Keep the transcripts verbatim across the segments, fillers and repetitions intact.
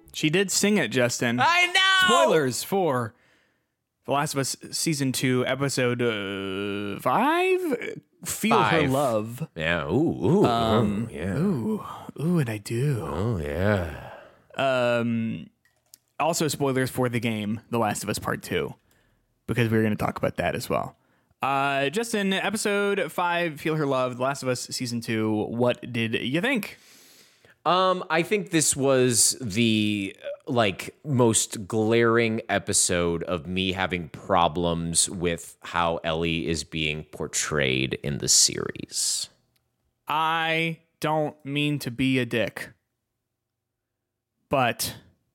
She did sing it, Justin. I know. Spoilers for The Last of Us season two, episode uh, five. Feel Five. Her Love. Yeah. Ooh. Ooh. Um, ooh, yeah. Ooh, ooh, and I do. Oh yeah. Um, also spoilers for the game, The Last of Us Part Two, because we were going to talk about that as well. Uh, Justin, episode five, Feel Her Love, The Last of Us season two. What did you think? Um, I think this was the like most glaring episode of me having problems with how Ellie is being portrayed in the series. I don't mean to be a dick, but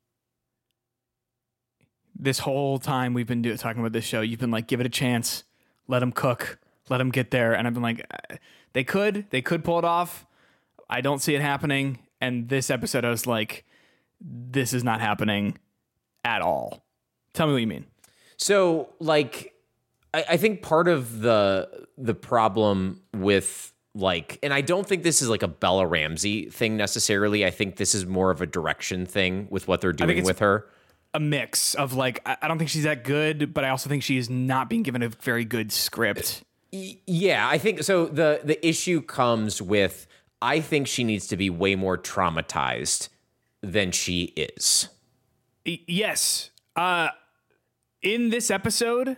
this whole time we've been do- talking about this show, you've been like, give it a chance, let them cook, let them get there. And I've been like, they could, they could pull it off. I don't see it happening. And this episode, I was like, this is not happening at all. Tell me what you mean. So, like, I, I think part of the the problem with like, and I don't think this is like a Bella Ramsey thing necessarily. I think this is more of a direction thing with what they're doing with her. A mix of like, I don't think she's that good, but I also think she is not being given a very good script. Yeah, I think so. The the issue comes with, I think she needs to be way more traumatized than she is. Yes. Uh, in this episode,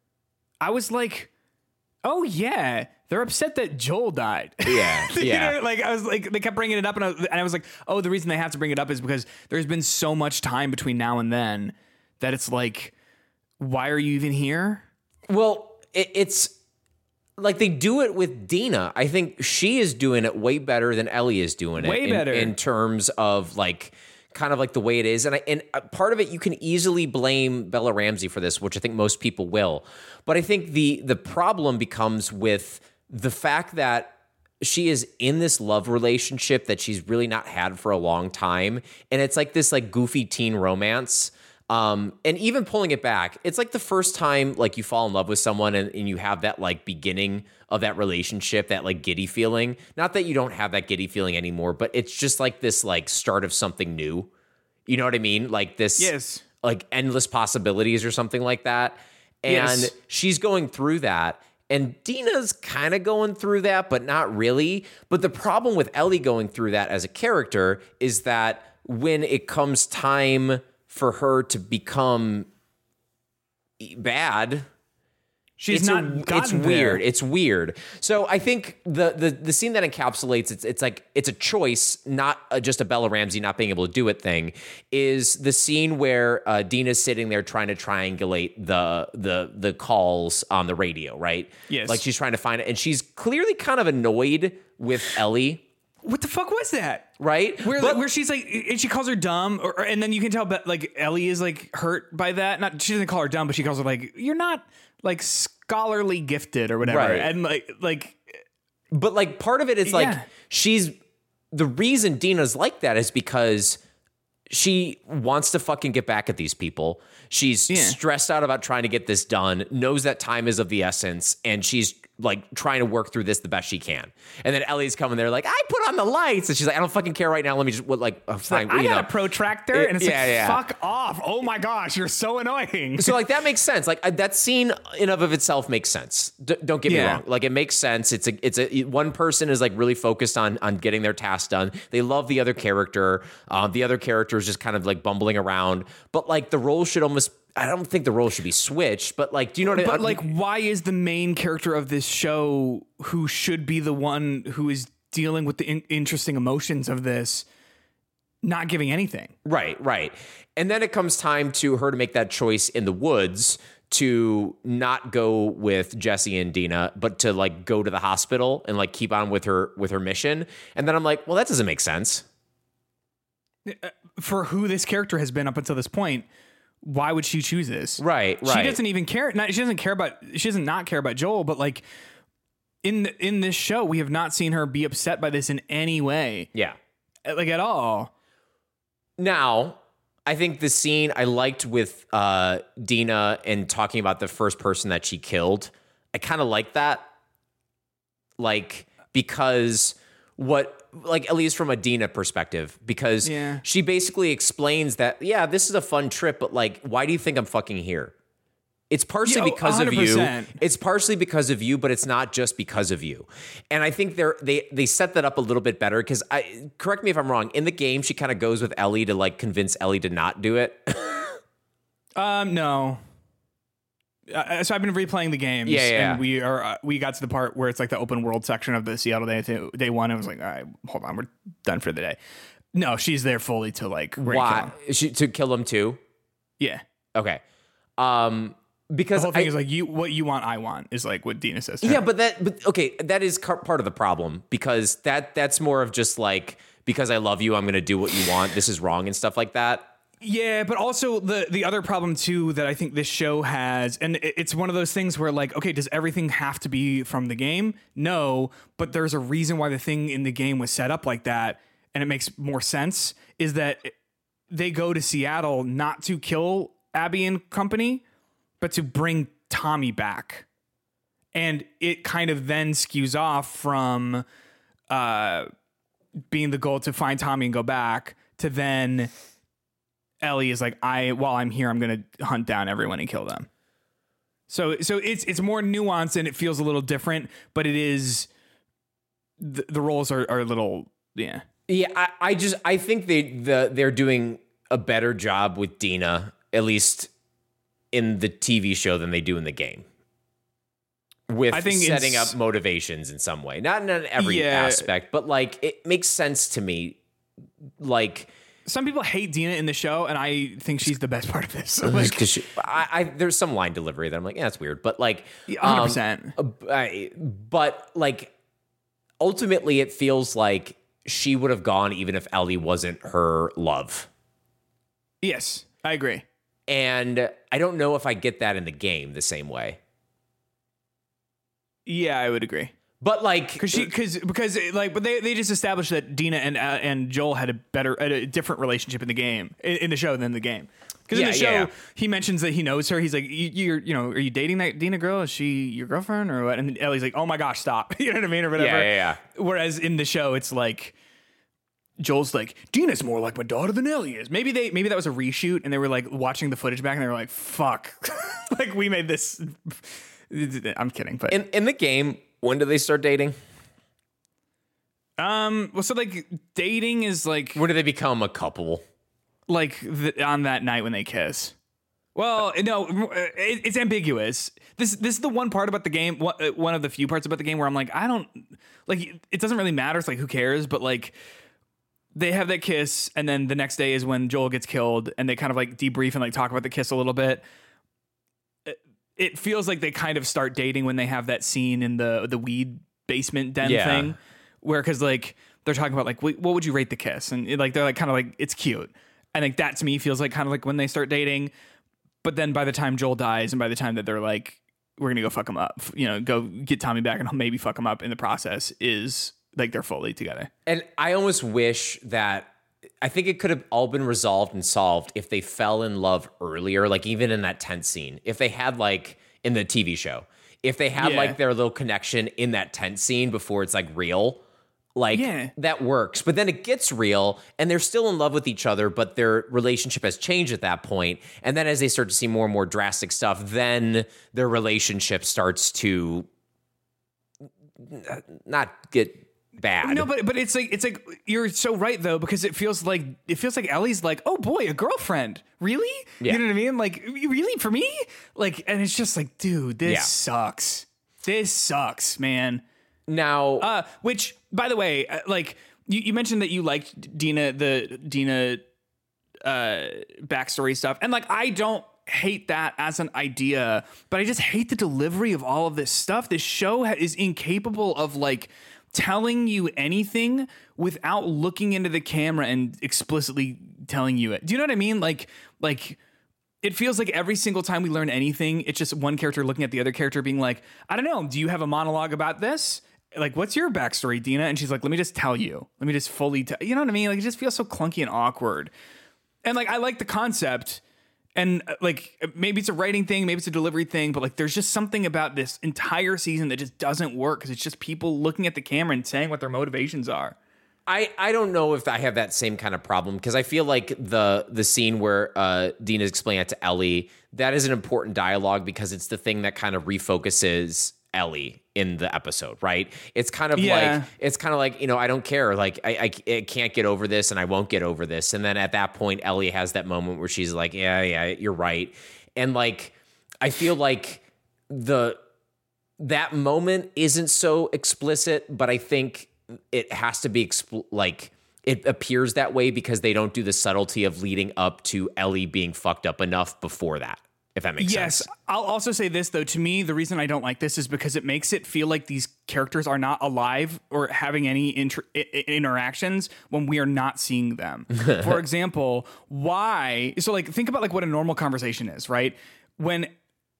I was like, oh yeah, they're upset that Joel died. Yeah, you yeah. know, like I was like, they kept bringing it up, and I, and I was like, oh, the reason they have to bring it up is because there's been so much time between now and then that it's like, why are you even here? Well, it, it's like they do it with Dina. I think she is doing it way better than Ellie is doing it. Way in, better. in terms of like kind of like the way it is. And I, and part of it, you can easily blame Bella Ramsey for this, which I think most people will. But I think the the problem becomes with the fact that she is in this love relationship that she's really not had for a long time. And it's like this like goofy teen romance. Um, and even pulling it back, it's like the first time like you fall in love with someone and, and you have that like beginning of that relationship, that like giddy feeling. Not that you don't have that giddy feeling anymore, but it's just like this like start of something new. You know what I mean? Like this, Yes. like endless possibilities or something like that. And Yes. she's going through that. And Dina's kind of going through that, but not really. But the problem with Ellie going through that as a character is that when it comes time for her to become bad, She's it's not. a, it's gotten weird. there. It's weird. So I think the the the scene that encapsulates it's it's like it's a choice, not a, just a Bella Ramsey not being able to do it thing. Is the scene where uh, Dina's sitting there trying to triangulate the the the calls on the radio, right? Yes. Like she's trying to find it, and she's clearly kind of annoyed with Ellie. What the fuck was that? Right? Where, But- where she's like, and she calls her dumb, or, and then you can tell, but like Ellie is like hurt by that. Not she doesn't call her dumb, but she calls her like, you're not like scholarly gifted or whatever. Right. And like, like, But like part of it is like Yeah. she's the reason Dina's like that is because she wants to fucking get back at these people. She's Yeah. stressed out about trying to get this done, knows that time is of the essence, and she's like trying to work through this the best she can. And then Ellie's coming there like, I put on the lights, and she's like, I don't fucking care right now. Let me just what like uh, fine, I you got know. a protractor, and it's Yeah, like, yeah. fuck off. Oh my gosh, you're so annoying. So like that makes sense. Like uh, that scene in of of itself makes sense. D- don't get me Yeah. wrong. Like it makes sense. It's a it's a one person is like really focused on on getting their task done. They love the other character. Um, the other character is just kind of like bumbling around. But like the role should almost. I don't think the role should be switched. But like, do you know what I mean? But like, why is the main character of this show, who should be the one who is dealing with the in- interesting emotions of this, not giving anything? Right, right. And then it comes time to her to make that choice in the woods to not go with Jesse and Dina, but to like go to the hospital and like keep on with her with her mission. And then I'm like, well, that doesn't make sense. For who this character has been up until this point, why would she choose this? Right, She right. doesn't even care. Not, she doesn't care about. She doesn't not care about Joel. But like in the, in this show, we have not seen her be upset by this in any way, Yeah. like at all. Now, I think the scene I liked with uh, Dina and talking about the first person that she killed, I kind of like that. Like, because what, like, at least from a Dina perspective, because Yeah. she basically explains that, yeah, this is a fun trip, but like, why do you think I'm fucking here? It's partially Yeah, oh, because of one hundred percent. you. It's partially because of you, but it's not just because of you. And I think they're they they set that up a little bit better because I correct me if I'm wrong. In the game, she kind of goes with Ellie to like convince Ellie to not do it. Um, no. Uh, so I've been replaying the games, Yeah, yeah. and we are uh, we got to the part where it's like the open world section of the Seattle day day one. I was like, all right, hold on, we're done for the day. No, she's there fully to like we're gonna kill Why him. she, to kill him too? Yeah. Okay, um, because The whole thing I, is like you what you want, I want is like what Dina says. To yeah, her. but that but okay, that is car- part of the problem because that that's more of just like because I love you, I'm gonna do what you want. This is wrong and stuff like that. Yeah, but also the the other problem too that I think this show has, and it- it's one of those things where like, okay, does everything have to be from the game? No, but there's a reason why the thing in the game was set up like that, and it makes more sense. Is that they go to Seattle not to kill Abby and company, but to bring Tommy back, and it kind of then skews off from uh, being the goal to find Tommy and go back to then. Ellie is like, I while I'm here, I'm gonna hunt down everyone and kill them. So so it's it's more nuanced and it feels a little different, but it is the, the roles are, are a little yeah. Yeah, I, I just I think they the they're doing a better job with Dina, at least in the T V show, than they do in the game. With I think setting it's- up motivations in some way, not in every Yeah. aspect, but like it makes sense to me. Like. Some people hate Dina in the show, and I think she's the best part of this. So like, Because I, I there's some line delivery that I'm like, yeah, that's weird, but like, one hundred percent. um, I- but like, ultimately, it feels like she would have gone even if Ellie wasn't her love, Yes, I agree. and I don't know if I get that in the game the same way. Yeah, I would agree. But like, Because she, because because like, but they, they just established that Dina and uh, and Joel had a better, a different relationship in the game, in, in the show than the game. Because Yeah, in the show, yeah, yeah. he mentions that he knows her. He's like, you, you're, you know, are you dating that Dina girl? Is she your girlfriend or what? And then Ellie's like, oh my gosh, stop. You know what I mean, or whatever. Yeah, yeah, Whereas in the show, it's like Joel's like, Dina's more like my daughter than Ellie is. Maybe they, maybe that was a reshoot, and they were like watching the footage back, and they were like, fuck, like we made this. I'm kidding, but in in the game, when do they start dating? um, well, so like dating is like. When do they become a couple? like the, on that night when they kiss. Well, no, it, it's ambiguous. This this is the one part about the game, one, uh, one of the few parts about the game where I'm like, I don't like. It doesn't really matter. It's like, who cares? But like, they have that kiss, and then the next day is when Joel gets killed, and they kind of like debrief and like talk about the kiss a little bit. It, it feels like they kind of start dating when they have that scene in the the weed basement den Yeah. thing, where because like they're talking about like, what would you rate the kiss, and it, like they're like kind of like it's cute. I think that to me feels like kind of like when they start dating, but then by the time Joel dies and by the time that they're like, we're going to go fuck him up, you know, go get Tommy back and maybe fuck him up in the process is like they're fully together. And I almost wish that I think it could have all been resolved and solved if they fell in love earlier, like even in that tent scene. If they had like in the T V show, if they had Yeah. like their little connection in that tent scene before it's like real, like Yeah. that works. But then it gets real and they're still in love with each other, but their relationship has changed at that point. And then as they start to see more and more drastic stuff, then their relationship starts to not get bad. No, but but it's like it's like you're so right though, because it feels like it feels like Ellie's like, oh boy, a girlfriend, really? Yeah. You know what I mean? Like, really for me? Like, and it's just like, dude, this Yeah. sucks. This sucks, man. Now, Uh, which, by the way, uh, like you, you mentioned that you liked Dina, the Dina uh, backstory stuff, and like I don't hate that as an idea, but I just hate the delivery of all of this stuff. This show ha- is incapable of like telling you anything without looking into the camera and explicitly telling you it. Do you know what I mean? Like, like. It feels like every single time we learn anything, it's just one character looking at the other character being like, I don't know, do you have a monologue about this? Like, what's your backstory, Dina? And she's like, let me just tell you. Let me just fully tell you know what I mean? Like, it just feels so clunky and awkward. And like, I like the concept. And uh, like maybe it's a writing thing, maybe it's a delivery thing, but like there's just something about this entire season that just doesn't work because it's just people looking at the camera and saying what their motivations are. I, I don't know if I have that same kind of problem because I feel like the the scene where uh, Dean is explaining it to Ellie, that is an important dialogue because it's the thing that kind of refocuses Ellie in the episode, right? It's kind of Yeah. like it's kind of like, you know, I don't care, like I, I I can't get over this and I won't get over this, and then at that point Ellie has that moment where she's like, yeah, yeah, you're right, and like I feel like the that moment isn't so explicit, but I think it has to be expl- like it appears that way because they don't do the subtlety of leading up to Ellie being fucked up enough before that, if that makes yes, sense. Yes, I'll also say this though. To me, the reason I don't like this is because it makes it feel like these characters are not alive or having any inter- I- interactions when we are not seeing them. For example, why? So like, think about like what a normal conversation is, right? When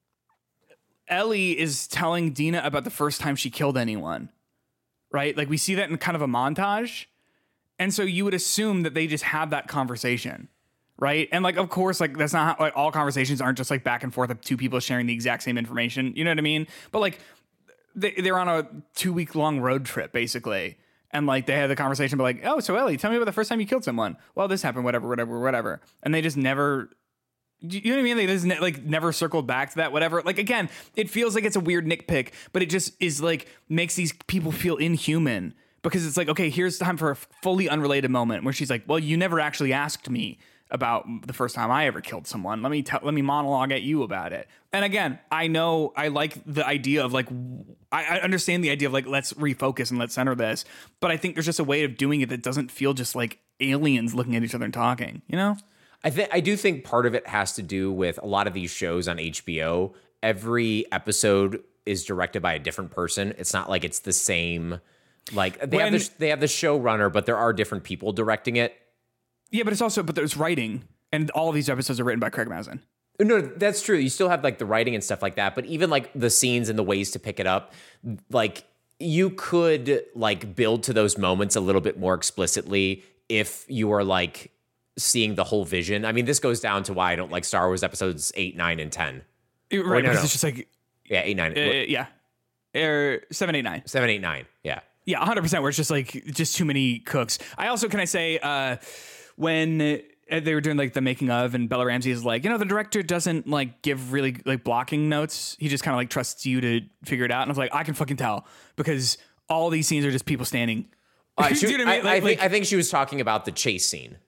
Ellie is telling Dina about the first time she killed anyone, right? Like we see that in kind of a montage. And so you would assume that they just have that conversation. Right. And like, of course, like that's not how, like all conversations aren't just like back and forth of two people sharing the exact same information. You know what I mean? But like they, they're on a two week long road trip, basically. And like they had the conversation, but like, oh, so Ellie, tell me about the first time you killed someone. Well, this happened, whatever, whatever, whatever. And they just never, you know what I mean? They just ne- like never circled back to that, whatever. Like, again, it feels like it's a weird nitpick, but it just is like makes these people feel inhuman because it's like, okay, here's time for a fully unrelated moment where she's like, well, you never actually asked me about the first time I ever killed someone. Let me tell, let me monologue at you about it. And again, I know I like the idea of like, I, I understand the idea of like, let's refocus and let's center this. But I think there's just a way of doing it that doesn't feel just like aliens looking at each other and talking, you know? I think I do think part of it has to do with a lot of these shows on H B O. Every episode is directed by a different person. It's not like it's the same, like they When, have the, they have the showrunner, but there are different people directing it. Yeah, but it's also, but there's writing, and all of these episodes are written by Craig Mazin. No, that's true. You still have like the writing and stuff like that, but even like the scenes and the ways to pick it up, like you could like build to those moments a little bit more explicitly if you are like seeing the whole vision. I mean, this goes down to why I don't like Star Wars episodes eight, nine, and ten. Right, no, because no. it's just like, yeah, eight, nine, uh, yeah, or seven, eight, nine, seven, eight, nine, yeah, yeah, one hundred percent. Where it's just like just too many cooks. I also can I say. uh When they were doing like the making of, and Bella Ramsey is like, you know, the director doesn't like give really like blocking notes. He just kind of like trusts you to figure it out. And I was like, I can fucking tell because all these scenes are just people standing. Uh, she, Do you know what I mean? I, I, Like- think, like- I think she was talking about the chase scene.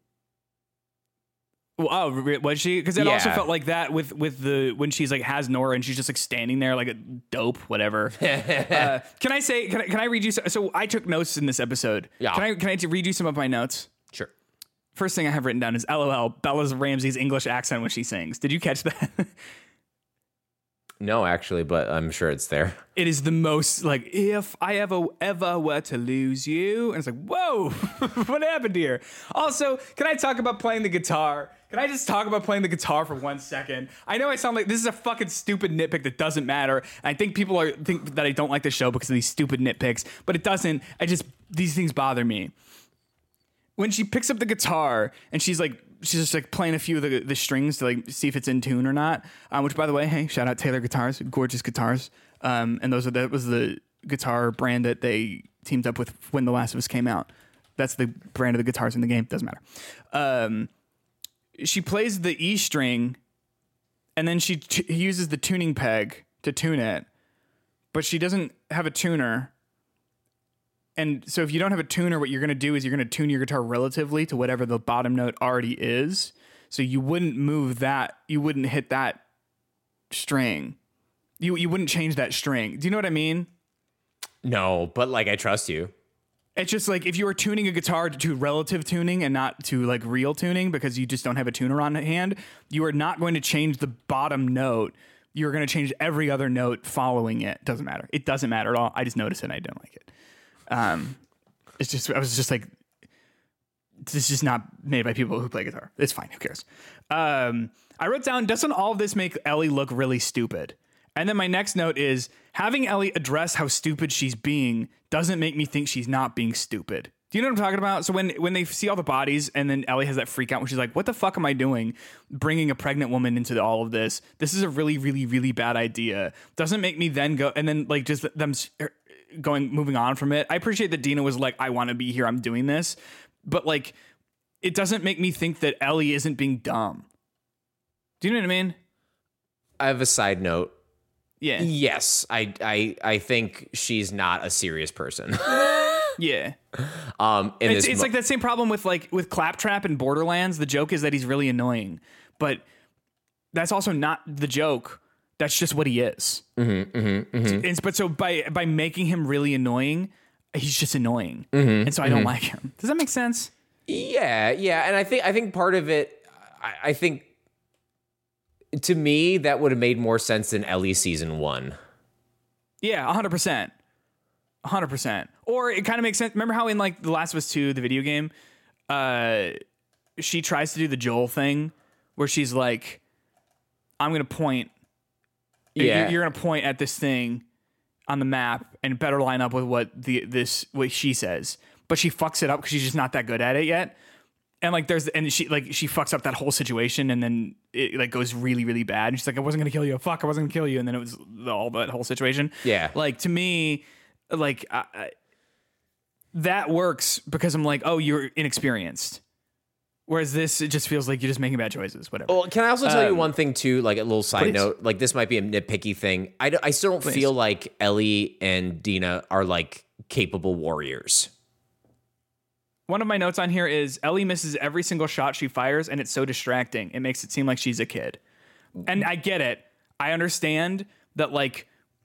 Well, oh, re- was she? Because it also Yeah. felt like that with with the when she's like has Nora and she's just like standing there like a dope, whatever. uh, can I say? Can I, can I read you? So, so I took notes in this episode. Yeah. Can I can I read you some of my notes? Sure. First thing I have written down is L O L, Bella Ramsey's English accent when she sings. Did you catch that? No, actually, but I'm sure it's there. It is the most like, if I ever ever were to lose you, and it's like, whoa, what happened here? Also, can I talk about playing the guitar? Can I just talk about playing the guitar for one second? I know I sound like this is a fucking stupid nitpick that doesn't matter. I think people are think that I don't like the show because of these stupid nitpicks, but it doesn't. I just these things bother me. When she picks up the guitar and she's like, she's just like playing a few of the, the strings to like see if it's in tune or not. Um, which, by the way, hey, shout out Taylor Guitars, gorgeous guitars. Um, and those are that was the guitar brand that they teamed up with when The Last of Us came out. That's the brand of the guitars in the game. Doesn't matter. Um, she plays the E string, and then she t- uses the tuning peg to tune it, but she doesn't have a tuner. And so if you don't have a tuner, what you're going to do is you're going to tune your guitar relatively to whatever the bottom note already is. So you wouldn't move that. You wouldn't hit that string. You you wouldn't change that string. Do you know what I mean? No, but like I trust you. It's just like if you were tuning a guitar to relative tuning and not to like real tuning because you just don't have a tuner on hand, you are not going to change the bottom note. You're going to change every other note following it. Doesn't matter. It doesn't matter at all. I just noticed it and I don't like it. Um, it's just, I was just like, this is just not made by people who play guitar. It's fine. Who cares? Um, I wrote down, doesn't all of this make Ellie look really stupid? And then my next note is having Ellie address how stupid she's being doesn't make me think she's not being stupid. Do you know what I'm talking about? So when when they see all the bodies and then Ellie has that freak out when she's like, what the fuck am I doing bringing a pregnant woman into all of this? This is a really, really, really bad idea. Doesn't make me then go and then like just them going moving on from it. I appreciate that Dina was like, I want to be here. I'm doing this. But like, it doesn't make me think that Ellie isn't being dumb. Do you know what I mean? I have a side note. Yeah. Yes, I I I think she's not a serious person. Yeah. Um, in it's this it's mo- like that same problem with like with Claptrap and Borderlands. The joke is that he's really annoying, but that's also not the joke. That's just what he is. Mm-hmm, mm-hmm, mm-hmm. And, but so by by making him really annoying, he's just annoying, mm-hmm, and so I don't mm-hmm. like him. Does that make sense? Yeah, yeah, and I think I think part of it, I, I think, to me, that would have made more sense than Ellie season one. Yeah, a hundred percent, a hundred percent. Or it kind of makes sense. Remember how in like The Last of Us two, the video game, uh, she tries to do the Joel thing, where she's like, "I'm gonna point." Yeah, You're, you're gonna point at this thing on the map and better line up with what the this what she says, but she fucks it up because she's just not that good at it yet. And like there's and she like she fucks up that whole situation, and then it like goes really really bad. And she's like, I wasn't gonna kill you. Fuck, I wasn't gonna kill you. And then it was all that whole situation. Yeah. Like to me, like I, I, that works because I'm like, oh, you're inexperienced. Whereas this, it just feels like you're just making bad choices. Whatever. Well, can I also tell Um, you one thing too? Like a little side please. note. Like this might be a nitpicky thing. I, don't- I still don't Please. feel like Ellie and Dina are like capable warriors. One of my notes on here is Ellie misses every single shot she fires, and it's so distracting. It makes it seem like she's a kid. And I get it. I understand that, like,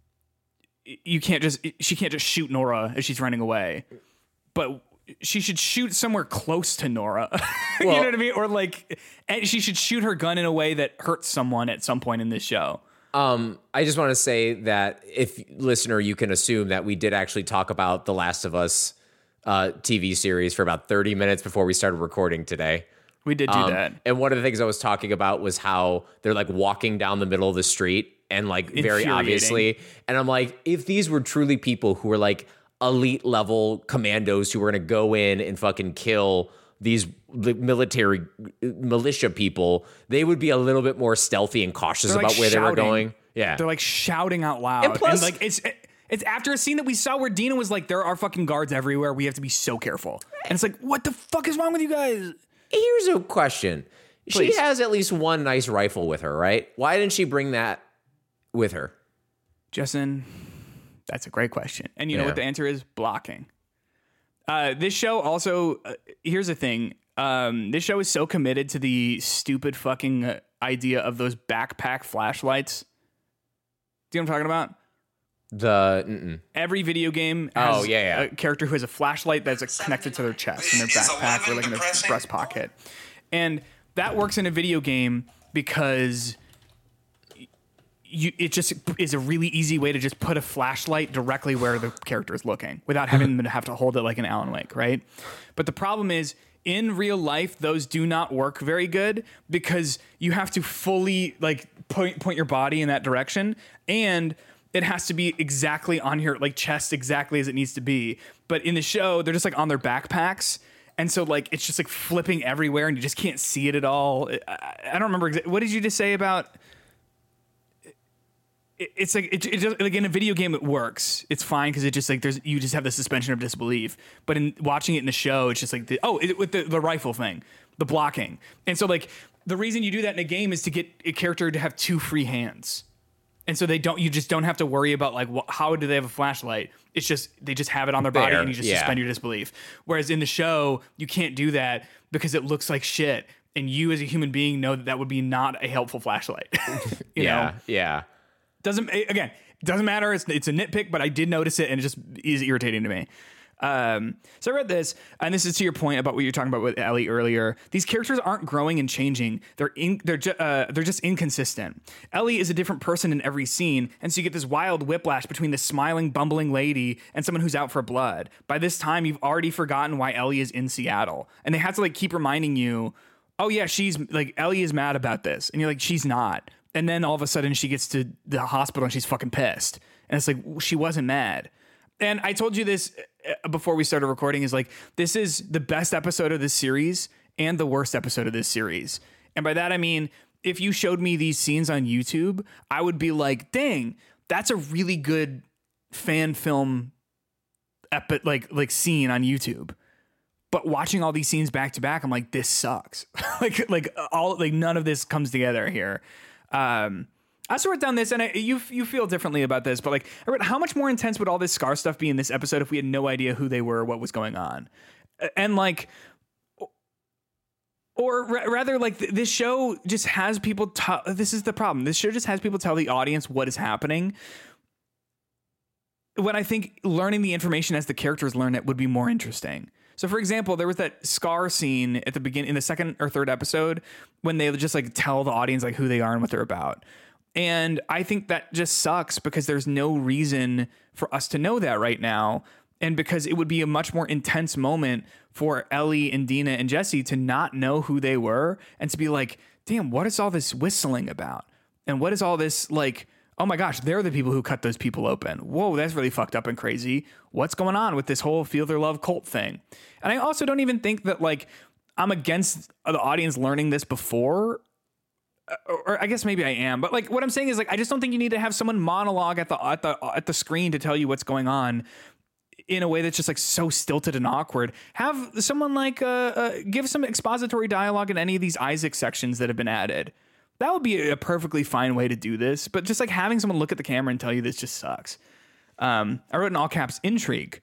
you can't just, she can't just shoot Nora as she's running away. But she should shoot somewhere close to Nora. You Well- know what I mean? Or, like, and she should shoot her gun in a way that hurts someone at some point in this show. Um, I just want to say that if listener, you can assume that we did actually talk about The Last of Us uh, T V series for about thirty minutes before we started recording today. We did do Um, that. And one of the things I was talking about was how they're like walking down the middle of the street and like very Infuriating. obviously. And I'm like, if these were truly people who were like elite level commandos who were going to go in and fucking kill these military militia people, they would be a little bit more stealthy and cautious They're, about like, where they were shouting. going. Yeah. They're like shouting out loud. And plus- like it's it's after a scene that we saw where Dina was like, there are fucking guards everywhere. We have to be so careful. And it's like, what the fuck is wrong with you guys? Here's a question. Please. She has at least one nice rifle with her, right? Why didn't she bring that with her? Justin, that's a great question. And you know Yeah. what the answer is? Blocking. Uh, this show also, uh, here's the thing. Um, this show is so committed to the stupid fucking uh, idea of those backpack flashlights. Do you know what I'm talking about? The mm-mm. Every video game has Oh, yeah, yeah. a character who has a flashlight that's like, connected to their chest in their backpack or like in their breast pocket. And that works in a video game because you, it just is a really easy way to just put a flashlight directly where the character is looking without having them to have to hold it like an Alan Wake, right? But the problem is, in real life, those do not work very good because you have to fully like point point your body in that direction, and it has to be exactly on your like chest, exactly as it needs to be. But in the show, they're just like on their backpacks, and so like it's just like flipping everywhere, and you just can't see it at all. I, I don't remember exa- what did you just say about. It, it's like it, it just, like in a video game, it works. It's fine because it just like there's you just have the suspension of disbelief. But in watching it in the show, it's just like the, oh, it, with the, the rifle thing, the blocking, and so like the reason you do that in a game is to get a character to have two free hands, and so they don't. You just don't have to worry about like wh- how do they have a flashlight. It's just they just have it on their body, There, and you just yeah. suspend your disbelief. Whereas in the show, you can't do that because it looks like shit, and you as a human being know that that would be not a helpful flashlight. you Yeah, know? yeah. Doesn't again doesn't matter. It's it's a nitpick, but I did notice it, and it just is irritating to me. Um, so I read this, and this is to your point about what you're talking about with Ellie earlier. These characters aren't growing and changing. They're in, they're ju- uh, they're just inconsistent. Ellie is a different person in every scene, and so you get this wild whiplash between this smiling, bumbling lady and someone who's out for blood. By this time, you've already forgotten why Ellie is in Seattle, and they have to like keep reminding you, oh yeah, she's like Ellie is mad about this, and you're like, she's not. And then all of a sudden she gets to the hospital and she's fucking pissed. And it's like, she wasn't mad. And I told you this before we started recording, is like, this is the best episode of this series and the worst episode of this series. And by that, I mean, if you showed me these scenes on YouTube, I would be like, dang, that's a really good fan film epi- like like scene on YouTube. But watching all these scenes back to back, I'm like, this sucks. like like all like none of this comes together here. Um, I also wrote down this, and I, you you feel differently about this, but like, I wrote, how much more intense would all this Scar stuff be in this episode if we had no idea who they were, or what was going on, and like. Or r- rather, like, th- this show just has people. T- this is the problem. This show just has people tell the audience what is happening. When I think learning the information as the characters learn it would be more interesting. So, for example, there was that Scar scene at the beginning, in the second or third episode, when they just like tell the audience like who they are and what they're about. And I think that just sucks because there's no reason for us to know that right now. And because it would be a much more intense moment for Ellie and Dina and Jesse to not know who they were and to be like, damn, what is all this whistling about? And what is all this like, oh my gosh, they're the people who cut those people open. Whoa, that's really fucked up and crazy. What's going on with this whole Feel Their Love cult thing? And I also don't even think that like I'm against the audience learning this before. Or I guess maybe I am, but like what I'm saying is like I just don't think you need to have someone monologue at the at the at the screen to tell you what's going on in a way that's just like so stilted and awkward. Have someone like uh, uh give some expository dialogue in any of these Isaac sections that have been added. That would be a perfectly fine way to do this, but just like having someone look at the camera and tell you this just sucks. Um, I wrote in all caps intrigue.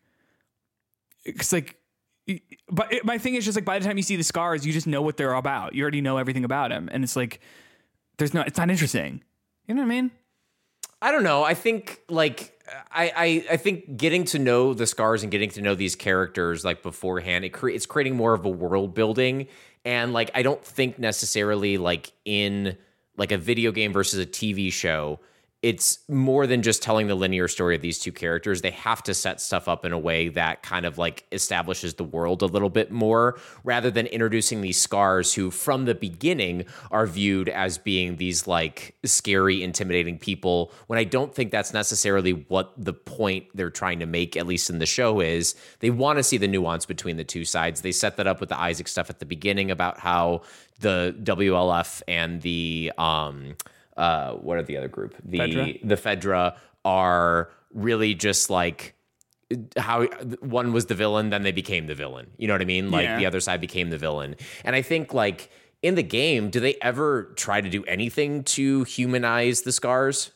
It's like, but it, my thing is just like by the time you see the Scars, you just know what they're about. You already know everything about him, and it's like there's no, it's not interesting. You know what I mean? I don't know. I think like I, I I think getting to know the Scars and getting to know these characters like beforehand, it cre- it's creating more of a world building. And like I don't think necessarily like in like a video game versus a T V show, it's more than just telling the linear story of these two characters. They have to set stuff up in a way that kind of like establishes the world a little bit more rather than introducing these Scars who from the beginning are viewed as being these like scary, intimidating people, when I don't think that's necessarily what the point they're trying to make, at least in the show, is. They want to see the nuance between the two sides. They set that up with the Isaac stuff at the beginning about how the W L F and the um Uh, what are the other group? The Fedra? the Fedra are really just like how one was the villain, then they became the villain. You know what I mean? Like Yeah. the other side became the villain. And I think like in the game, do they ever try to do anything to humanize the Scars?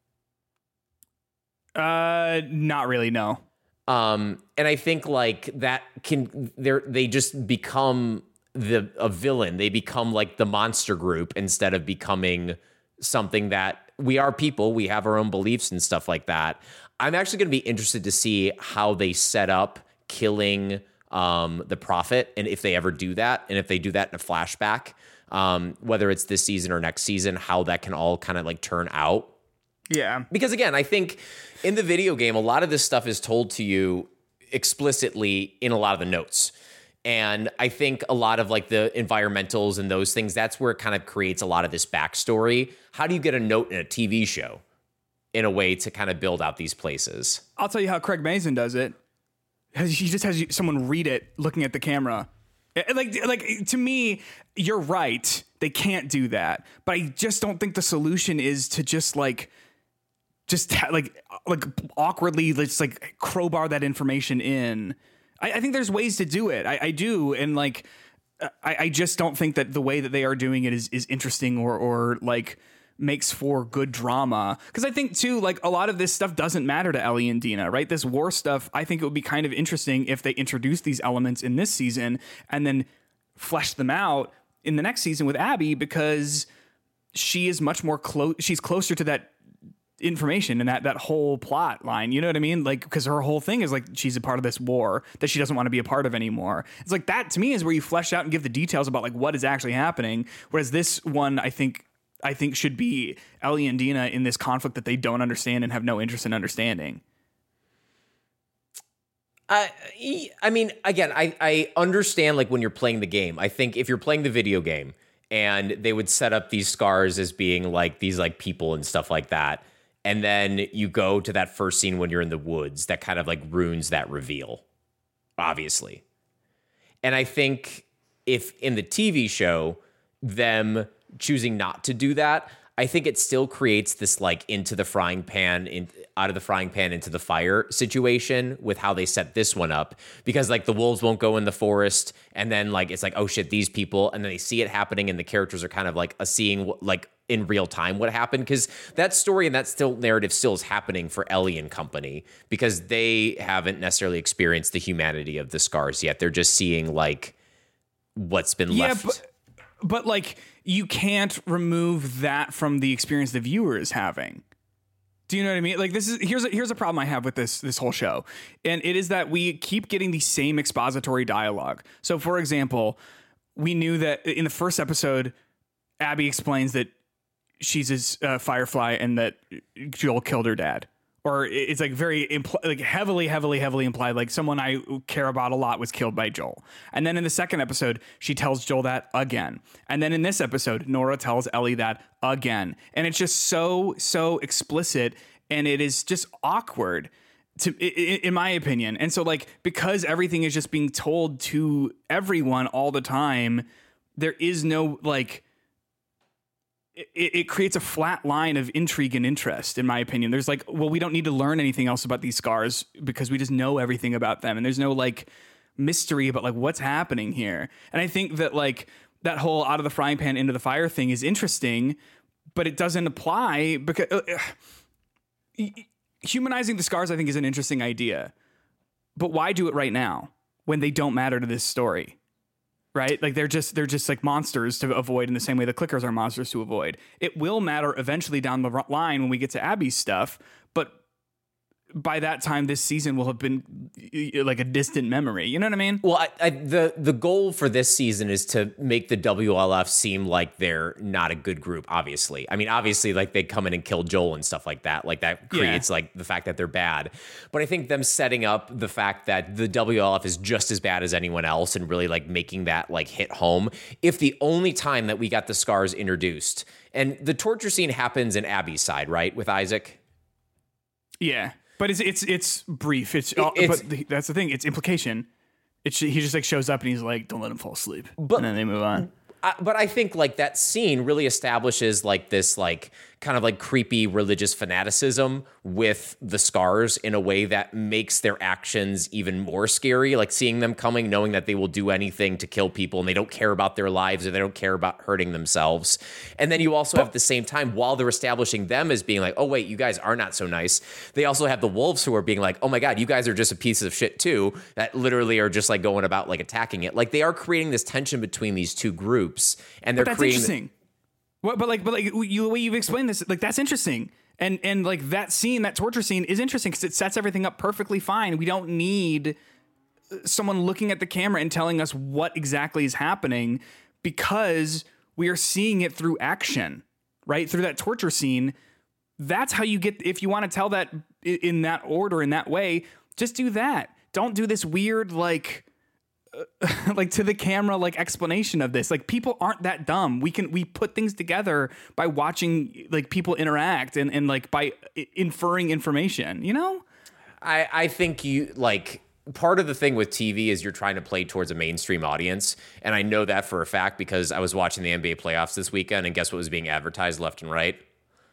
Uh, not really. No. Um, and I think like that can they they just become the a villain. They become like the monster group instead of becoming something that we are people. We have our own beliefs and stuff like that. I'm actually going to be interested to see how they set up killing um, the Prophet, and if they ever do that, and if they do that in a flashback, um, whether it's this season or next season, how that can all kind of like turn out. Yeah. Because again, I think in the video game, a lot of this stuff is told to you explicitly in a lot of the notes. And I think a lot of like the environmentals and those things, that's where it kind of creates a lot of this backstory. How do you get a note in a T V show in a way to kind of build out these places? I'll tell you how Craig Mazin does it. He just has someone read it looking at the camera. Like, like to me, you're right. They can't do that. But I just don't think the solution is to just like, just ha- like, like awkwardly, just like crowbar that information in. I, I think there's ways to do it. I, I do. And like, I, I just don't think that the way that they are doing it is, is interesting or, or like makes for good drama. Cause I think too, like a lot of this stuff doesn't matter to Ellie and Dina, right? This war stuff, I think it would be kind of interesting if they introduced these elements in this season and then flesh them out in the next season with Abby, because she is much more close. She's closer to that information and that that whole plot line, you know what I mean? Like, because her whole thing is like she's a part of this war that she doesn't want to be a part of anymore. It's like that to me is where you flesh out and give the details about like what is actually happening. Whereas this one, I think, I think should be Ellie and Dina in this conflict that they don't understand and have no interest in understanding. I I mean, again, I I understand like when you're playing the game. I think if you're playing the video game and they would set up these Scars as being like these like people and stuff like that, And then you go to that first scene when you're in the woods that kind of like ruins that reveal, obviously. And I think if in the T V show, them choosing not to do that, I think it still creates this like into the frying pan, in, out of the frying pan into the fire situation with how they set this one up. Because like the wolves won't go in the forest, and then like it's like, oh shit, these people, and then they see it happening, and the characters are kind of like a seeing like in real time what happened, because that story and that still narrative still is happening for Ellie and company, because they haven't necessarily experienced the humanity of the scars yet. They're just seeing like what's been yeah, left. But- But like, you can't remove that from the experience the viewer is having. Do you know what I mean? Like, this is here's a, here's a problem I have with this this whole show, and it is that we keep getting the same expository dialogue. So, for example, we knew that in the first episode, Abby explains that she's a uh, Firefly and that Joel killed her dad. Or it's like very impl- like heavily, heavily, heavily implied, like someone I care about a lot was killed by Joel. And then in the second episode, she tells Joel that again. And then in this episode, Nora tells Ellie that again. And it's just so, so explicit, and it is just awkward, to in my opinion. And so like, because everything is just being told to everyone all the time, there is no like... It, it creates a flat line of intrigue and interest, in my opinion. There's like, well, we don't need to learn anything else about these scars because we just know everything about them. And there's no like mystery about like what's happening here. And I think that like that whole out of the frying pan into the fire thing is interesting, but it doesn't apply because uh, humanizing the scars, I think, is an interesting idea. But why do it right now when they don't matter to this story? Right? Like they're just they're just like monsters to avoid in the same way the clickers are monsters to avoid. It will matter eventually down the line when we get to Abby's stuff, but by that time, this season will have been like a distant memory. You know what I mean? Well, I, I, the the goal for this season is to make the W L F seem like they're not a good group. Obviously, I mean, obviously, like they come in and kill Joel and stuff like that. Like that creates yeah. like the fact that they're bad. But I think them setting up the fact that the W L F is just as bad as anyone else and really like making that like hit home. If the only time that we got the scars introduced, and the torture scene happens in Abby's side, right, with Isaac. Yeah. But it's it's it's brief. It's, uh, it's but the, that's the thing. It's implication. It's he just like shows up and he's like, "Don't let him fall asleep," but, and then they move on. I, but I think like that scene really establishes like this like kind of like creepy religious fanaticism with the scars in a way that makes their actions even more scary. Like seeing them coming, knowing that they will do anything to kill people and they don't care about their lives or they don't care about hurting themselves. And then you also but, have at the same time, while they're establishing them as being like, oh wait, you guys are not so nice, they also have the wolves who are being like, oh my God, you guys are just a piece of shit too, that literally are just like going about like attacking it. Like they are creating this tension between these two groups, and they're but that's creating interesting. What, but like, but like you, the way you've explained this, like that's interesting, and and like that scene, that torture scene, is interesting because it sets everything up perfectly fine. We don't need someone looking at the camera and telling us what exactly is happening because we are seeing it through action, right? Through that torture scene. That's how you get. If you want to tell that in that order, in that way, just do that. Don't do this weird like. like to the camera like explanation of this. Like people aren't that dumb. We can we put things together by watching like people interact and, and like by inferring information, you know? I, I think you like part of the thing with T V is you're trying to play towards a mainstream audience. And I know that for a fact because I was watching the N B A playoffs this weekend, and guess what was being advertised left and right?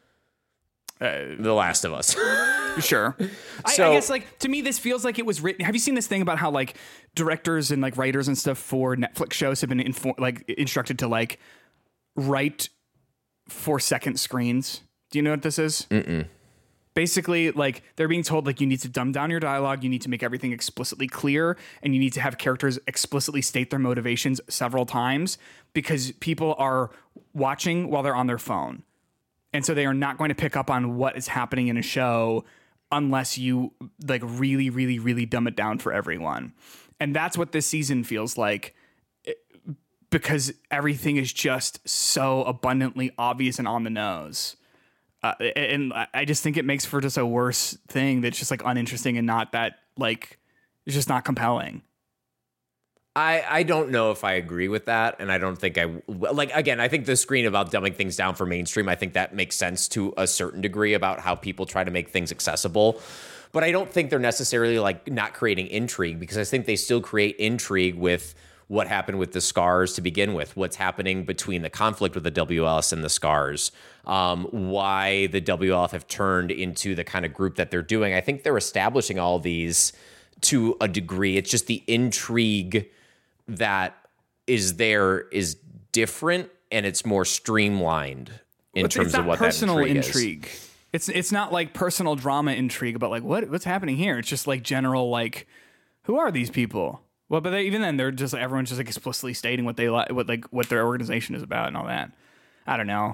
Uh, The Last of Us. Sure. So, I, I guess like to me, this feels like it was written. Have you seen this thing about how like directors and like writers and stuff for Netflix shows have been infor- like instructed to like write four second screens? Do you know what this is? Mm-mm. Basically, like they're being told like you need to dumb down your dialogue, you need to make everything explicitly clear, and you need to have characters explicitly state their motivations several times because people are watching while they're on their phone. And so they are not going to pick up on what is happening in a show unless you like really, really, really dumb it down for everyone. And that's what this season feels like because everything is just so abundantly obvious and on the nose. Uh, and I just think it makes for just a worse thing that's just like uninteresting and not that like, it's just not compelling. I, I don't know if I agree with that, and I don't think I like. Again, I think the screen about dumbing things down for mainstream, I think that makes sense to a certain degree about how people try to make things accessible. But I don't think they're necessarily like not creating intrigue, because I think they still create intrigue with what happened with the Scars to begin with, what's happening between the conflict with the W L S and the Scars, um, why the W L F have turned into the kind of group that they're doing. I think they're establishing all these to a degree. It's just the intrigue that is there is different, and it's more streamlined in but terms it's not of what personal that intrigue, intrigue. is. It's it's not like personal drama intrigue about like what what's happening here. It's just like general like, who are these people? Well, but they, even then they're just everyone's just like explicitly stating what they like, what like what their organization is about and all that. I don't know.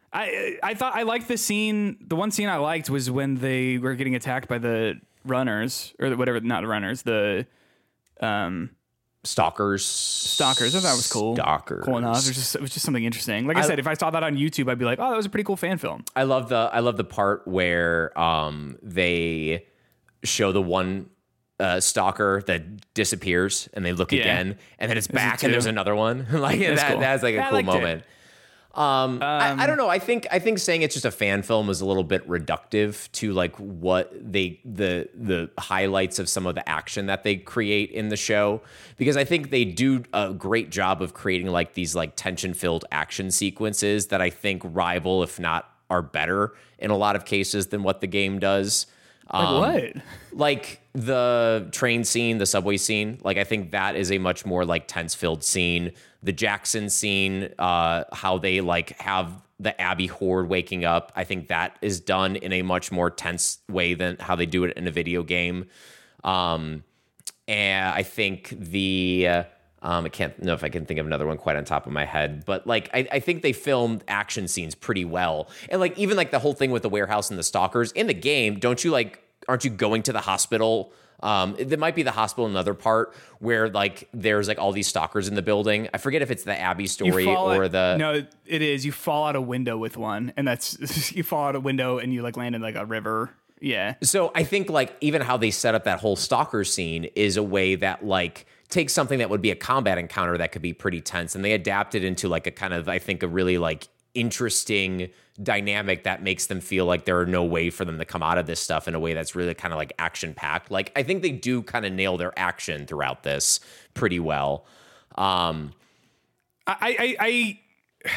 I I thought I liked the scene. The one scene I liked was when they were getting attacked by the runners or whatever, not the runners, the um. Stalkers. Stalkers. I thought it was cool. Stalkers. Cool enough. It was just it was just something interesting. Like I, I said, if I saw that on YouTube, I'd be like, oh, that was a pretty cool fan film. I love the I love the part where um they show the one uh, stalker that disappears, and they look Yeah. again, and then it's Is it back, two? and there's another one. Like That's that, cool. that's like a Yeah, I cool liked it. moment. Um, I, I don't know. I think I think saying it's just a fan film is a little bit reductive to like what they the the highlights of some of the action that they create in the show, because I think they do a great job of creating like these like tension filled action sequences that I think rival, if not are better in a lot of cases than what the game does. Like Um, what? Like the train scene, the subway scene. Like I think that is a much more like tense filled scene. The Jackson scene, uh, how they like have the Abby horde waking up. I think that is done in a much more tense way than how they do it in a video game. Um, and I think the uh, um, I can't know if I can think of another one quite on top of my head, but like I, I think they filmed action scenes pretty well. And like even like the whole thing with the warehouse and the stalkers in the game, don't you like aren't you going to the hospital? Um, there might be the hospital in another part where like there's like all these stalkers in the building. I forget if it's the Abby story or out, the no, it is. You fall out a window with one, and that's you fall out a window and you like land in like a river. Yeah. So I think like even how they set up that whole stalker scene is a way that like takes something that would be a combat encounter that could be pretty tense, and they adapt it into like a kind of, I think, a really like interesting dynamic that makes them feel like there are no way for them to come out of this stuff in a way that's really kind of like action packed. Like I think they do kind of nail their action throughout this pretty well. Um, I, I, I,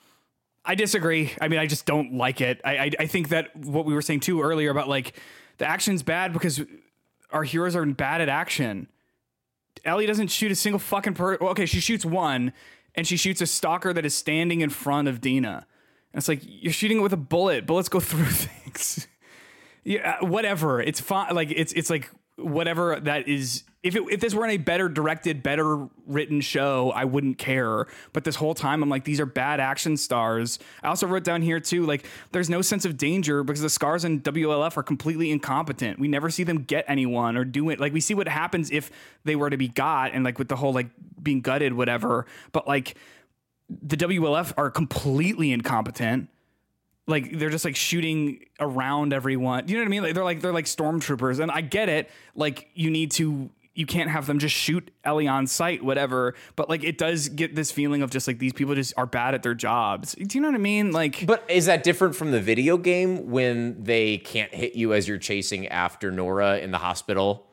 I disagree. I mean, I just don't like it. I, I, I think that what we were saying too earlier about like the action's bad because our heroes are bad at action. Ellie doesn't shoot a single fucking per. Well, okay, she shoots one, and she shoots a stalker that is standing in front of Dina. And it's like, you're shooting it with a bullet. Bullets go through things. Yeah, whatever. It's fine. Like it's it's like whatever that is. If it, if this were in a better directed, better written show, I wouldn't care. But this whole time, I'm like, these are bad action stars. I also wrote down here too, like, there's no sense of danger because the Scars and W L F are completely incompetent. We never see them get anyone or do it. Like, we see what happens if they were to be got, and like with the whole like being gutted, whatever. But like, the W L F are completely incompetent. Like they're just like shooting around everyone. You know what I mean? Like they're like they're like stormtroopers, and I get it. Like you need to, you can't have them just shoot Ellie on sight, whatever. But like it does get this feeling of just like these people just are bad at their jobs. Do you know what I mean? Like, but is that different from the video game when they can't hit you as you're chasing after Nora in the hospital?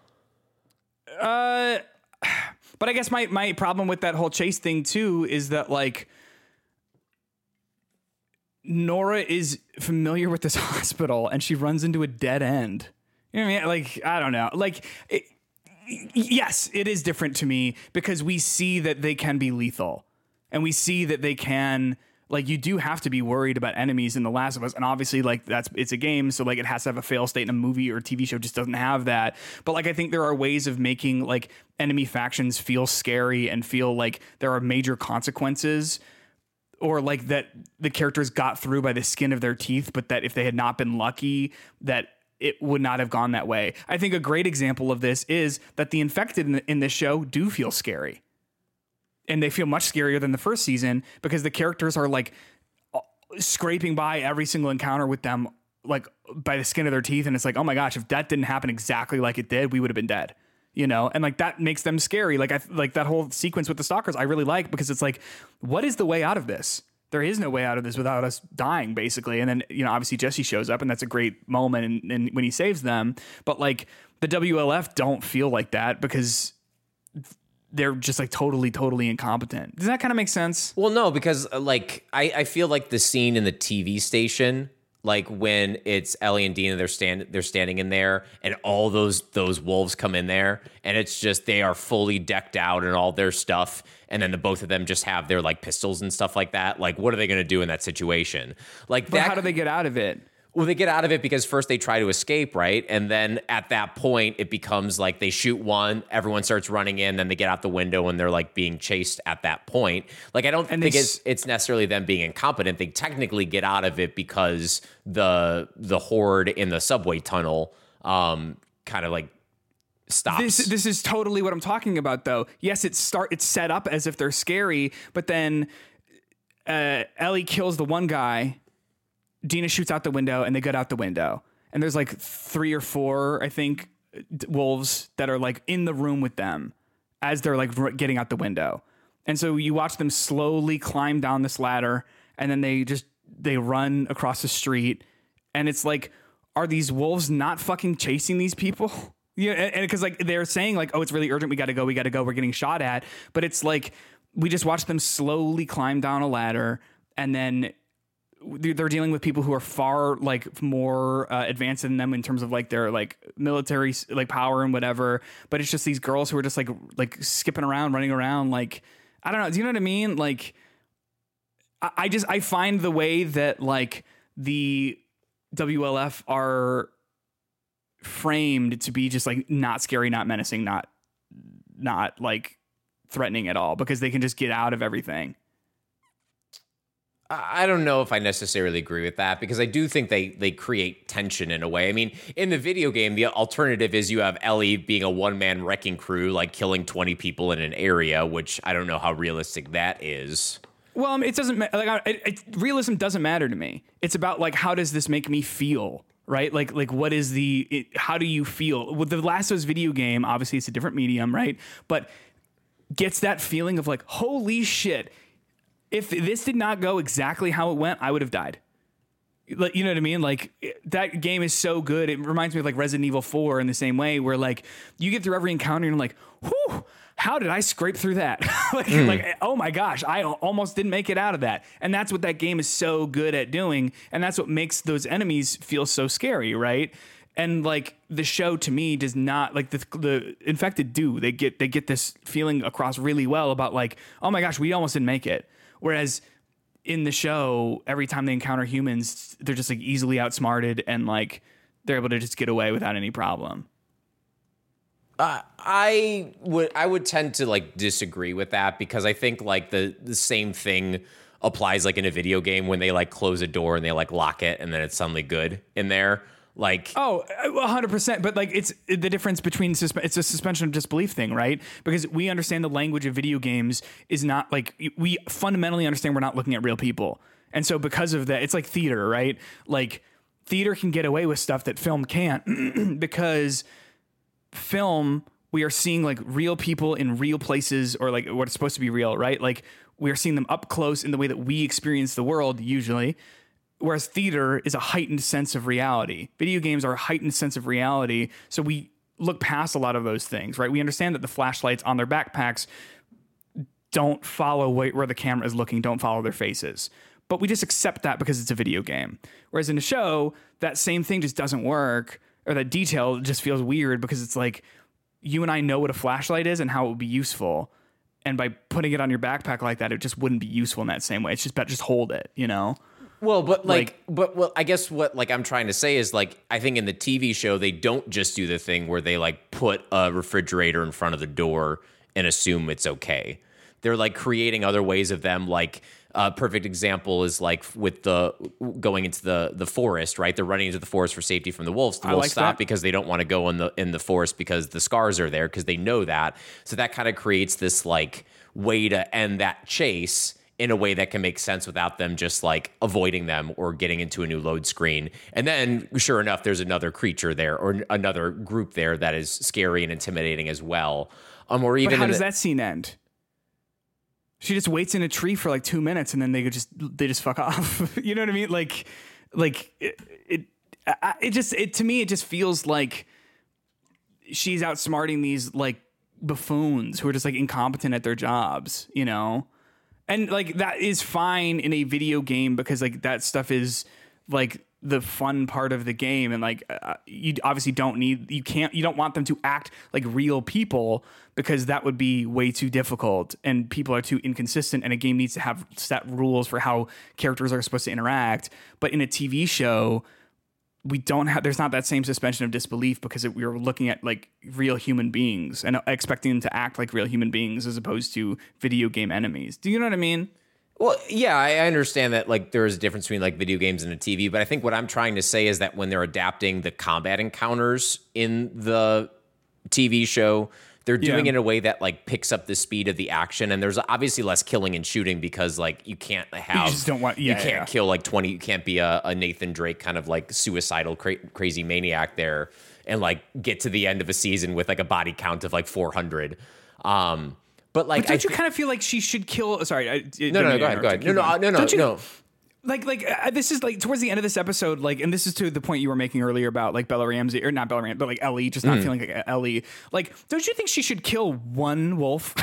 Uh, but I guess my my problem with that whole chase thing too is that like, Nora is familiar with this hospital and she runs into a dead end. You know what I mean? Like, I don't know. Like, it, yes, it is different to me because we see that they can be lethal and we see that they can, like, you do have to be worried about enemies in The Last of Us. And obviously, like, that's, it's a game. So, like, it has to have a fail state, and a movie or T V show just doesn't have that. But, like, I think there are ways of making, like, enemy factions feel scary and feel like there are major consequences, or like that the characters got through by the skin of their teeth, but that if they had not been lucky, that it would not have gone that way. I think a great example of this is that the infected in, the, in this show do feel scary. And they feel much scarier than the first season because the characters are like scraping by every single encounter with them, like by the skin of their teeth. And it's like, oh my gosh, if that didn't happen exactly like it did, we would have been dead. you know, and like that makes them scary. Like I like that whole sequence with the stalkers I really like, because it's like, what is the way out of this? There is no way out of this without us dying, basically. And then, you know, obviously Jesse shows up, and that's a great moment and, and when he saves them. But like the W L F don't feel like that because they're just like totally, totally incompetent. Does that kind of make sense? Well, no, because uh, like I, I feel like the scene in the T V station, like when it's Ellie and Dina, they're stand they're standing in there, and all those those wolves come in there, and it's just they are fully decked out and all their stuff, and then the both of them just have their like pistols and stuff like that. Like, what are they going to do in that situation? Like, but that, how do they get out of it? Well, they get out of it because first they try to escape, right? And then at that point, it becomes like they shoot one, everyone starts running in, then they get out the window and they're like being chased at that point. Like, I don't and think it's, it's necessarily them being incompetent. They technically get out of it because the the horde in the subway tunnel um, kind of like stops. This this is totally what I'm talking about, though. Yes, it's start it's set up as if they're scary, but then uh, Ellie kills the one guy. Dina shoots out the window, and they get out the window. And there's like three or four, I think, wolves that are like in the room with them as they're like getting out the window. And so you watch them slowly climb down this ladder, and then they just they run across the street. And it's like, are these wolves not fucking chasing these people? Yeah, and because like they're saying like, oh, it's really urgent, we got to go, we got to go, we're getting shot at. But it's like we just watch them slowly climb down a ladder, and then they're dealing with people who are far like more uh, advanced than them in terms of like their like military like power and whatever. But it's just these girls who are just like like skipping around, running around. Like, I don't know. Do you know what I mean? Like, I, I just I find the way that like the W L F are framed to be just like not scary, not menacing, not not like threatening at all, because they can just get out of everything. I don't know if I necessarily agree with that, because I do think they they create tension in a way. I mean, in the video game, the alternative is you have Ellie being a one-man wrecking crew, like killing twenty people in an area, which I don't know how realistic that is. Well, I mean, it doesn't like it, it, realism doesn't matter to me. It's about like, how does this make me feel, right? Like like what is the it, how do you feel with the Last of Us video game? Obviously, it's a different medium, right? But gets that feeling of like, holy shit. If this did not go exactly how it went, I would have died. Like, you know what I mean? Like, that game is so good. It reminds me of like Resident Evil four in the same way, where like you get through every encounter and you're like, whew, how did I scrape through that? like, mm. like, oh my gosh, I almost didn't make it out of that. And that's what that game is so good at doing. And that's what makes those enemies feel so scary, right? And like the show to me does not like the the infected do. They get they get this feeling across really well about like, oh my gosh, we almost didn't make it. Whereas in the show, every time they encounter humans, they're just like easily outsmarted and like they're able to just get away without any problem. Uh, I would I would tend to like disagree with that, because I think like the the same thing applies like in a video game when they like close a door and they like lock it and then it's suddenly good in there. Like, oh, one hundred percent. But like, it's the difference between suspe- it's a suspension of disbelief thing, right? Because we understand the language of video games is not like, we fundamentally understand we're not looking at real people. And so because of that, it's like theater, right? Like theater can get away with stuff that film can't because film, we are seeing like real people in real places, or like what's supposed to be real, right? Like we are seeing them up close in the way that we experience the world usually. Whereas theater is a heightened sense of reality. Video games are a heightened sense of reality. So we look past a lot of those things, right? We understand that the flashlights on their backpacks don't follow where the camera is looking, don't follow their faces. But we just accept that because it's a video game. Whereas in a show, that same thing just doesn't work, or that detail just feels weird because it's like, you and I know what a flashlight is and how it would be useful. And by putting it on your backpack like that, it just wouldn't be useful in that same way. It's just better just hold it, you know? Well, but like, like, but well, I guess what like I'm trying to say is like, I think in the T V show, they don't just do the thing where they like put a refrigerator in front of the door and assume it's okay. They're like creating other ways of them. Like a uh, perfect example is like with the going into the the forest, right? They're running into the forest for safety from the wolves. The wolves like stop that. Because they don't want to go in the in the forest because the scars are there, because they know that. So that kind of creates this like way to end that chase in a way that can make sense without them just like avoiding them or getting into a new load screen. And then sure enough, there's another creature there or another group there that is scary and intimidating as well. Um, or even but how does the, that scene end? She just waits in a tree for like two minutes and then they just they just fuck off. You know what I mean? Like, like it, it, it just it to me it just feels like she's outsmarting these like buffoons who are just like incompetent at their jobs, you know? And like that is fine in a video game because like that stuff is like the fun part of the game, and like uh, you obviously don't need you can't you don't want them to act like real people because that would be way too difficult and people are too inconsistent, and a game needs to have set rules for how characters are supposed to interact. But in a T V show, we don't have there's not that same suspension of disbelief because it, we were looking at like real human beings and expecting them to act like real human beings as opposed to video game enemies. Do you know what I mean? Well, yeah, I understand that like there is a difference between like video games and a T V, but I think what I'm trying to say is that when they're adapting the combat encounters in the T V show, they're doing Yeah. it in a way that like picks up the speed of the action, and there's obviously less killing and shooting because like you can't have You just don't want- yeah, you can't yeah. kill like twenty, you can't be a, a Nathan Drake kind of like suicidal cra- crazy maniac there and like get to the end of a season with like a body count of like four hundred. Um, but like But don't I you thi- kind of feel like she should kill? Sorry, I, no, no, go ahead, go ahead. No, no, no, no, Don't you- no. Like, like uh, this is like towards the end of this episode, like, and this is to the point you were making earlier about like Bella Ramsey, or not Bella Ramsey, but like Ellie just not Mm. feeling like Ellie. Like, don't you think she should kill one wolf?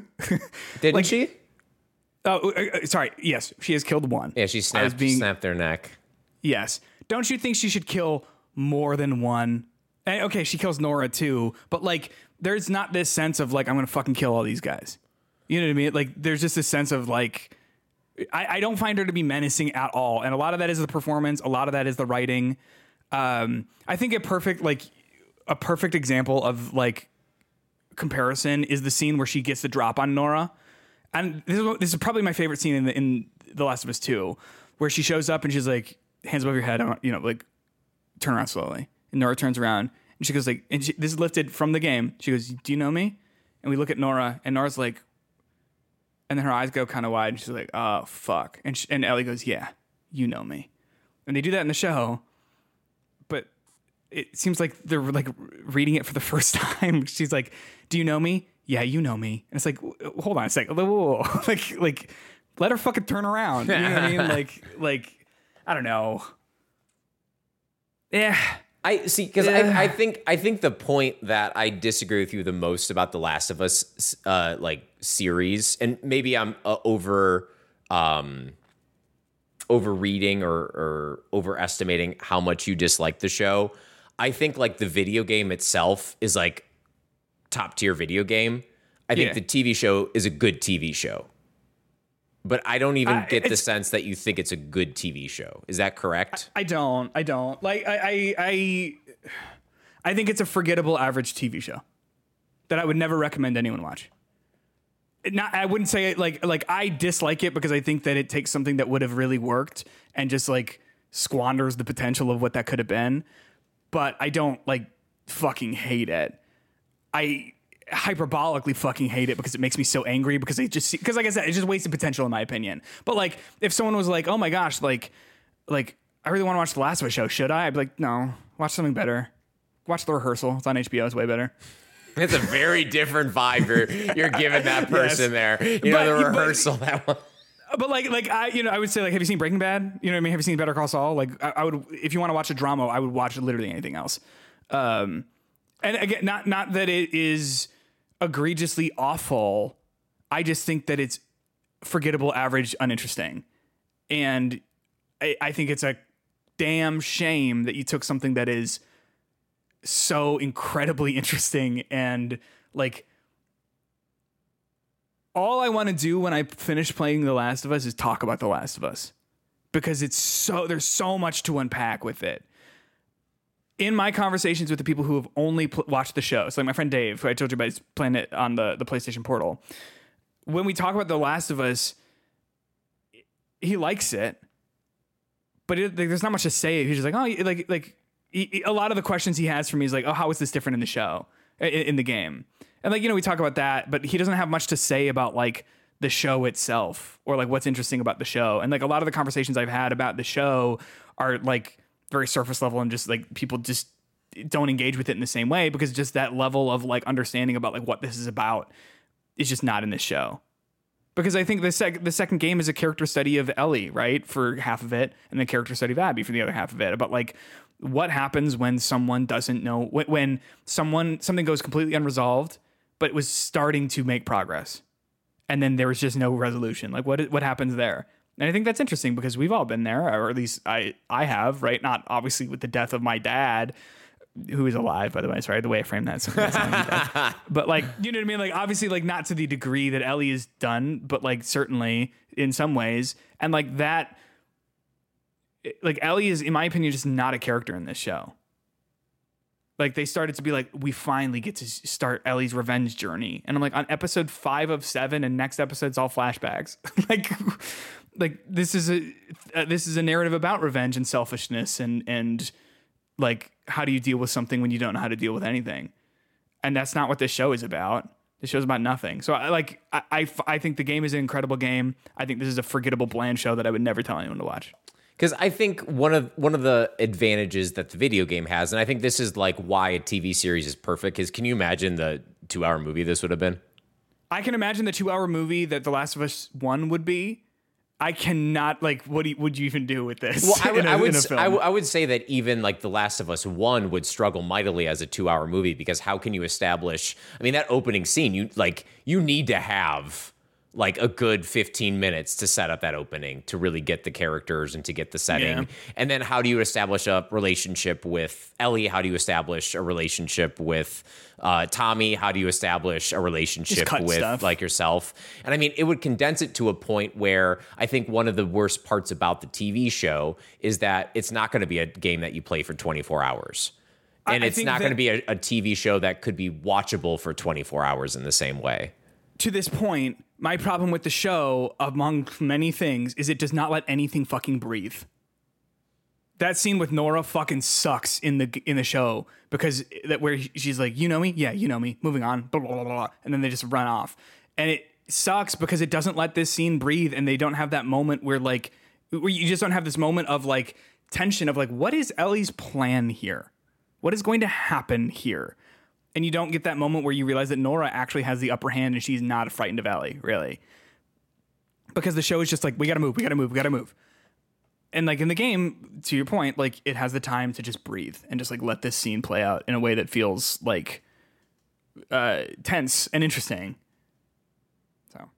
Didn't like- she? Oh, uh, uh, sorry. Yes, she has killed one. Yeah, she I was snapped, being- snapped their neck. Yes. Don't you think she should kill more than one? And, okay, she kills Nora too, but like, there's not this sense of like I'm gonna fucking kill all these guys. You know what I mean? Like, there's just this sense of like. I, I don't find her to be menacing at all. And a lot of that is the performance. A lot of that is the writing. Um, I think a perfect, like a perfect example of like comparison is the scene where she gets the drop on Nora. And this is, this is probably my favorite scene in the, in The Last of Us two, where she shows up and she's like, hands above your head, I want, you know, like turn around slowly. And Nora turns around and she goes like, and she, this is lifted from the game. She goes, do you know me? And we look at Nora and Nora's like, and then her eyes go kind of wide, and she's like, "Oh fuck!" And she, and Ellie goes, "Yeah, you know me." And they do that in the show, but it seems like they're like reading it for the first time. She's like, "Do you know me?" "Yeah, you know me." And it's like, hold on a second, whoa, whoa, whoa. like, like, let her fucking turn around. You know what I mean? Like, like, I don't know. Yeah. I see because Yeah. I, I think I think the point that I disagree with you the most about the Last of Us uh, like series, and maybe I'm uh, over um, overreading or, or overestimating how much you dislike the show. I think like the video game itself is like top tier video game. I think Yeah. the T V show is a good T V show. But I don't even I- get the it's- sense that you think it's a good T V show. Is that correct? I don't. I don't. Like I I I I think it's a forgettable average T V show that I would never recommend anyone watch. It Not I wouldn't say it like like I dislike it because I think that it takes something that would have really worked and just like squanders the potential of what that could have been. But I don't like fucking hate it. I hyperbolically fucking hate it because it makes me so angry because it just because like I said, it's just wasted potential in my opinion. But like if someone was like, oh my gosh, like like I really want to watch The Last of Us show, should I? I'd be like, no, watch something better. Watch The Rehearsal. It's on H B O. It's way better. It's a very different vibe you're, you're giving that person Yes. there. You know, But- the but- rehearsal, that one. But like like I you know I would say like have you seen Breaking Bad? You know what I mean? Have you seen Better Call Saul? Like I, I would if you want to watch a drama, I would watch literally anything else. Um, and again, not not that it is egregiously awful. I just think that it's forgettable, average, uninteresting, and I, I think it's a damn shame that you took something that is so incredibly interesting and like. All I want to do when I finish playing The Last of Us is talk about The Last of Us because it's so there's so much to unpack with it. In my conversations with the people who have only pl- watched the show, so like my friend Dave, who I told you about, he's playing it on the, the PlayStation Portal. When we talk about The Last of Us, he likes it, but it, like, there's not much to say. He's just like, oh, like like he, he- a lot of the questions he has for me is like, oh, how is this different in the show, in, in the game? And like, you know, we talk about that, but he doesn't have much to say about like the show itself or like what's interesting about the show. And like a lot of the conversations I've had about the show are like very surface level and just like people just don't engage with it in the same way because just that level of like understanding about like what this is about is just not in this show. Because I think the sec- the second game is a character study of Ellie, right, for half of it, and the character study of Abby for the other half of it. About like what happens when someone doesn't know when, when someone something goes completely unresolved, but was starting to make progress, and then there was just no resolution. Like what what happens there? And I think that's interesting because we've all been there, or at least I I have, right? Not obviously with the death of my dad, who is alive, by the way. Sorry, the way I framed that. So but like, you know what I mean? Like, obviously, like not to the degree that Ellie is done, but like certainly in some ways. And like that, like Ellie is, in my opinion, just not a character in this show. Like they started to be like, we finally get to start Ellie's revenge journey. And I'm like, on episode five of seven and next episode's all flashbacks. like, like this is a, uh, this is a narrative about revenge and selfishness and, and, like, how do you deal with something when you don't know how to deal with anything? And that's not what this show is about. This show's about nothing. So, I like, I, I, I think the game is an incredible game. I think this is a forgettable, bland show that I would never tell anyone to watch. Because I think one of one of the advantages that the video game has, and I think this is like why a T V series is perfect, is can you imagine the two-hour movie this would have been? I can imagine the two-hour movie that The Last of Us one would be. I cannot, like, what do you, would you even do with this? Well, I would, a, I, would, I, w- I would say that even, like, The Last of Us one would struggle mightily as a two-hour movie because how can you establish, I mean, that opening scene, you, like, you need to have, like, a good fifteen minutes to set up that opening to really get the characters and to get the setting. Yeah. And then how do you establish a relationship with Ellie? How do you establish a relationship with uh, Tommy? How do you establish a relationship with stuff. Like yourself? And I mean, it would condense it to a point where I think one of the worst parts about the T V show is that it's not going to be a game that you play for twenty-four hours. And I, it's I not going to be a, a T V show that could be watchable for twenty-four hours in the same way. To this point, my problem with the show, among many things, is it does not let anything fucking breathe. That scene with Nora fucking sucks in the in the show because that where she's like, you know me? Yeah, you know me. Moving on. Blah, blah, blah, blah. And then they just run off. And it sucks because it doesn't let this scene breathe and they don't have that moment where like, where you just don't have this moment of like tension of like, what is Ellie's plan here? What is going to happen here? And you don't get that moment where you realize that Nora actually has the upper hand and she's not frightened of Ellie, really. Because the show is just like, we gotta move, we gotta move, we gotta move. And like in the game, to your point, like it has the time to just breathe and just like let this scene play out in a way that feels like uh, tense and interesting. So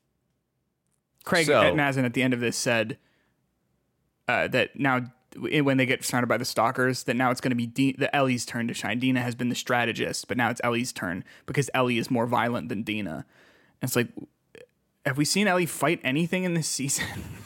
Craig so, Mazin at the end of this said uh, that now when they get surrounded by the stalkers, that now it's going to be D- the Ellie's turn to shine. Dina has been the strategist, but now it's Ellie's turn because Ellie is more violent than Dina. And it's like, have we seen Ellie fight anything in this season?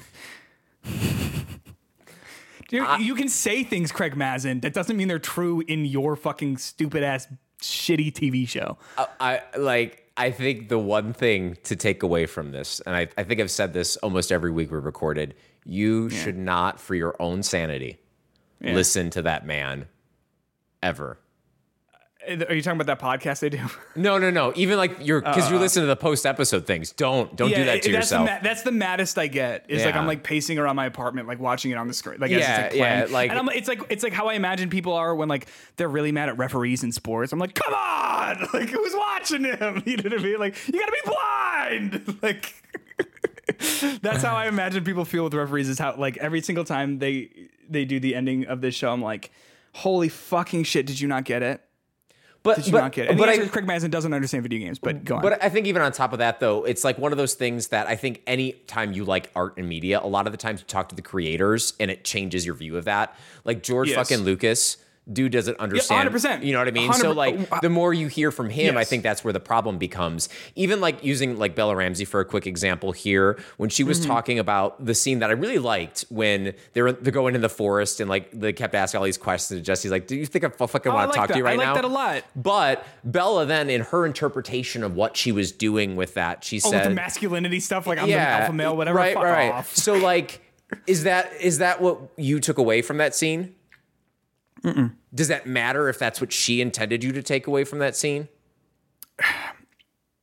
Dude, I, you can say things, Craig Mazin. That doesn't mean they're true in your fucking stupid ass shitty T V show. I, I like. I think the one thing to take away from this, and I, I think I've said this almost every week we've recorded, you yeah. should not, for your own sanity, yeah. listen to that man ever. Are you talking about that podcast they do? No, no, no. Even like you're, because uh, you listen to the post episode things. Don't, don't yeah, do that to that's yourself. The ma- that's the maddest I get. Is yeah. like I'm like pacing around my apartment, like watching it on the screen. Like, yeah, as it's like yeah. Like, and I'm, it's like it's like how I imagine people are when like they're really mad at referees in sports. I'm like, come on, like who's watching him? You know what I mean? Like you gotta be blind. Like that's how I imagine people feel with referees. Is how like every single time they they do the ending of this show, I'm like, holy fucking shit, did you not get it? But, Did you but, not get it? And but the answer I, is Craig Mazin doesn't understand video games, but go on. But I think even on top of that, though, it's like one of those things that I think any time you like art and media, a lot of the times you talk to the creators and it changes your view of that. Like George yes. fucking Lucas, dude doesn't understand. Yeah, one hundred percent. You know what I mean? So like the more you hear from him, yes. I think that's where the problem becomes. Even like using like Bella Ramsey for a quick example here, when she was mm-hmm. talking about the scene that I really liked when they're they're going in the forest and like they kept asking all these questions and Jesse's like, do you think I fucking oh, want to like talk that. to you right now? I like now? that a lot. But Bella then in her interpretation of what she was doing with that, she oh, said with the masculinity stuff, like I'm yeah, the alpha male, whatever. Right, fuck right, off. right. So like, is that is that what you took away from that scene? Mm-mm. Does that matter if that's what she intended you to take away from that scene?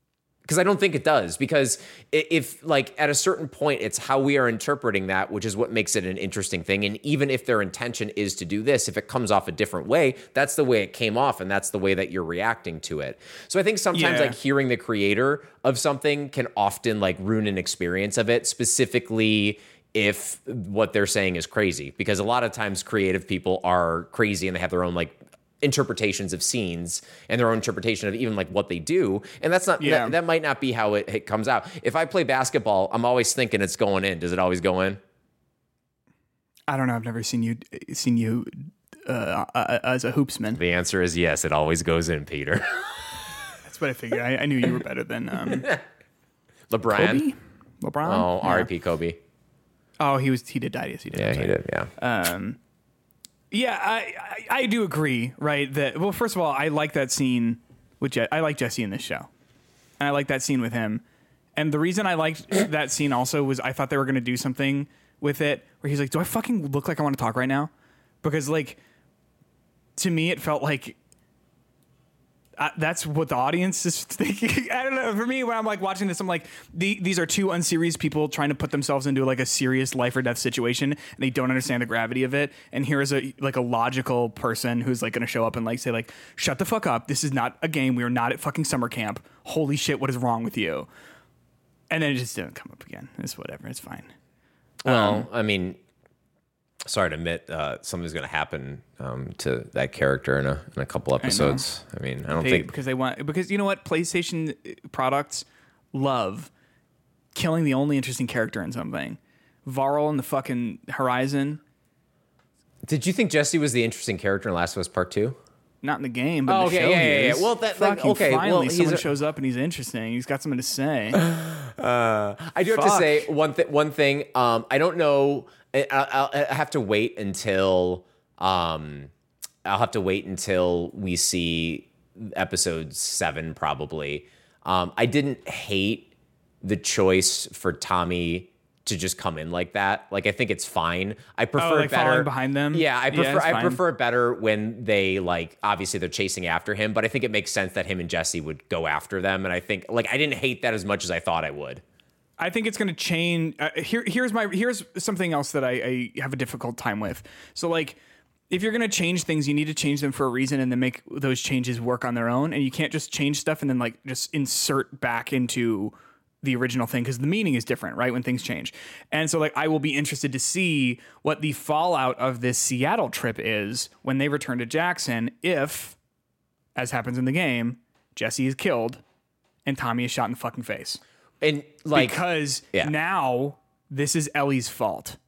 Because I don't think it does. Because if, like, at a certain point, it's how we are interpreting that, which is what makes it an interesting thing. And even if their intention is to do this, if it comes off a different way, that's the way it came off, and that's the way that you're reacting to it. So I think sometimes, Yeah. like, hearing the creator of something can often, like, ruin an experience of it, specifically if what they're saying is crazy. Because a lot of times creative people are crazy and they have their own, like, interpretations of scenes and their own interpretation of even like what they do, and that's not Yeah. that, that might not be how it, it comes out. If I play basketball, I'm always thinking it's going in. Does it always go in? I don't know. I've never seen you seen you uh, uh, as a hoopsman. The answer is yes, it always goes in, Peter. That's what I figured. I, I knew you were better than um, LeBron. Kobe. LeBron. Oh, Yeah. R I P Kobe. Oh, he was he did die. Yes, he did. Yeah, I'm he sorry. did. Yeah. Um, yeah, I, I I do agree. Right. That well, first of all, I like that scene with Je- I like Jesse in this show, and I like that scene with him. And the reason I liked that scene also was I thought they were going to do something with it where he's like, "Do I fucking look like I want to talk right now?" Because like, to me, it felt like. Uh, that's what the audience is thinking. I don't know. For me, when I'm like watching this, I'm like, the, these are two unserious people trying to put themselves into like a serious life or death situation, and they don't understand the gravity of it. And here is a like a logical person who's like going to show up and like say like, "Shut the fuck up. This is not a game. We are not at fucking summer camp. Holy shit, what is wrong with you?" And then it just didn't come up again. It's whatever. It's fine. Well, Um, I mean, sorry to admit, uh, something's going to happen um, to that character in a in a couple episodes. I, I mean, I don't They, think because they want because you know what PlayStation products love killing the only interesting character in something. Varl in the fucking Horizon, Did you think Jesse was the interesting character in Last of Us Part Two? not in the game, but Oh, in the okay, show yeah, he yeah, yeah. is. Well, that- like, fucking okay, well, finally he's someone a- shows up and he's interesting. He's got something to say. Uh, I do have to Fuck. say one thing. One thing. Um, I don't know. I, I'll, I have to wait until. Um, I'll have to wait until we see episode seven, probably. Um, I didn't hate the choice for Tommy to just come in like that. Like, I think it's fine. I prefer Oh, like it better following behind them? Yeah, I Yeah, prefer. it's I fine. prefer it better when they like. Obviously, they're chasing after him, but I think it makes sense that him and Jesse would go after them. And I think like I didn't hate that as much as I thought I would. I think it's going to change. Uh, here, here's my here's something else that I, I have a difficult time with. So like, if you're going to change things, you need to change them for a reason, and then make those changes work on their own. And you can't just change stuff and then like just insert back into the original thing because the meaning is different, right? When things change. And so like, I will be interested to see what the fallout of this Seattle trip is when they return to Jackson. If, as happens in the game, Jesse is killed and Tommy is shot in the fucking face. And like, Because yeah. now this is Ellie's fault.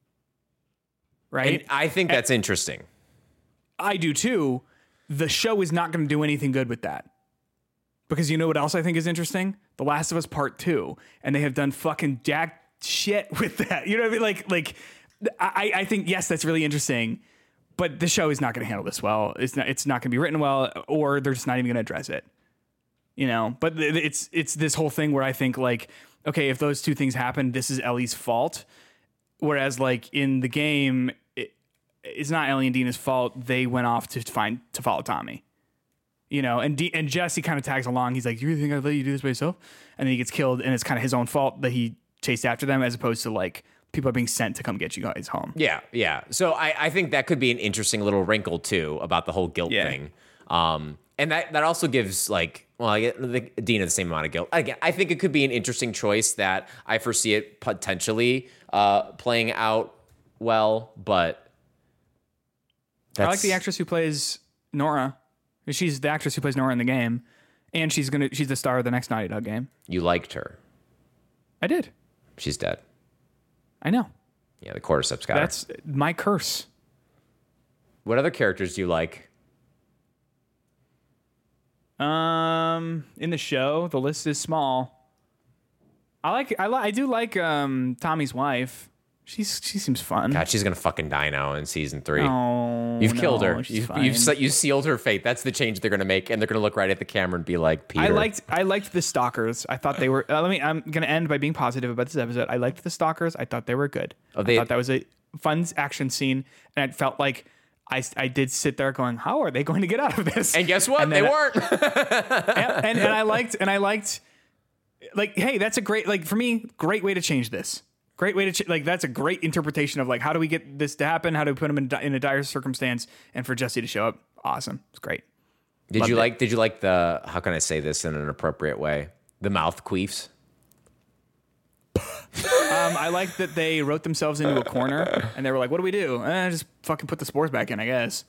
Right? and I think that's interesting. I do too. The show is not going to do anything good with that. Because you know what else I think is interesting? The Last of Us Part two. And they have done fucking jack shit with that. You know what I mean? Like, like I, I think, yes, that's really interesting. But the show is not going to handle this well. It's not, it's not going to be written well, or they're just not even going to address it. You know, but th- it's it's this whole thing where I think like, okay, if those two things happen, this is Ellie's fault. Whereas like in the game, it, it's not Ellie and Dina's fault. They went off to find to follow Tommy. You know, and D- and Jesse kind of tags along. He's like, "You really think I'd let you do this by yourself?" And then he gets killed, and it's kind of his own fault that he chased after them, as opposed to like people are being sent to come get you guys home. Yeah, yeah. So I, I think that could be an interesting little wrinkle too about the whole guilt Yeah. thing. Um, and that, that also gives like, well, I get the, Dina the same amount of guilt. Again, I think it could be an interesting choice that I foresee it potentially uh, playing out well, but I like the actress who plays Nora. She's the actress who plays Nora in the game, and she's gonna she's the star of the next Naughty Dog game. You liked her. I did. She's dead. I know. Yeah, the cordyceps got her. That's my curse. What other characters do you like? Um, in the show, the list is small. I like I li- I do like um Tommy's wife. She's she seems fun. God, she's gonna fucking die now in season three. Oh, You've no, killed her. she's You've, fine. you've se- you sealed her fate. That's the change they're gonna make, and they're gonna look right at the camera and be like, "Peter." I liked I liked the Stalkers. I thought they were. Uh, let me. I'm gonna end by being positive about this episode. I liked the Stalkers. I thought they were good. Oh, they- I thought that was a fun action scene, and it felt like I, I did sit there going, how are they going to get out of this? And guess what? And They then I- weren't. and, and and I liked and I liked like, hey, that's a great, like, for me, great way to change this. Great way to, ch- like, that's a great interpretation of, like, how do we get this to happen? How do we put him in, di- in a dire circumstance? And for Jesse to show up, awesome. It's great. Did Loved you it. like, did you like the, how can I say this in an appropriate way? The mouth queefs? Um, I like that they wrote themselves into a corner and they were like, what do we do? Eh, just fucking put the spores back in, I guess.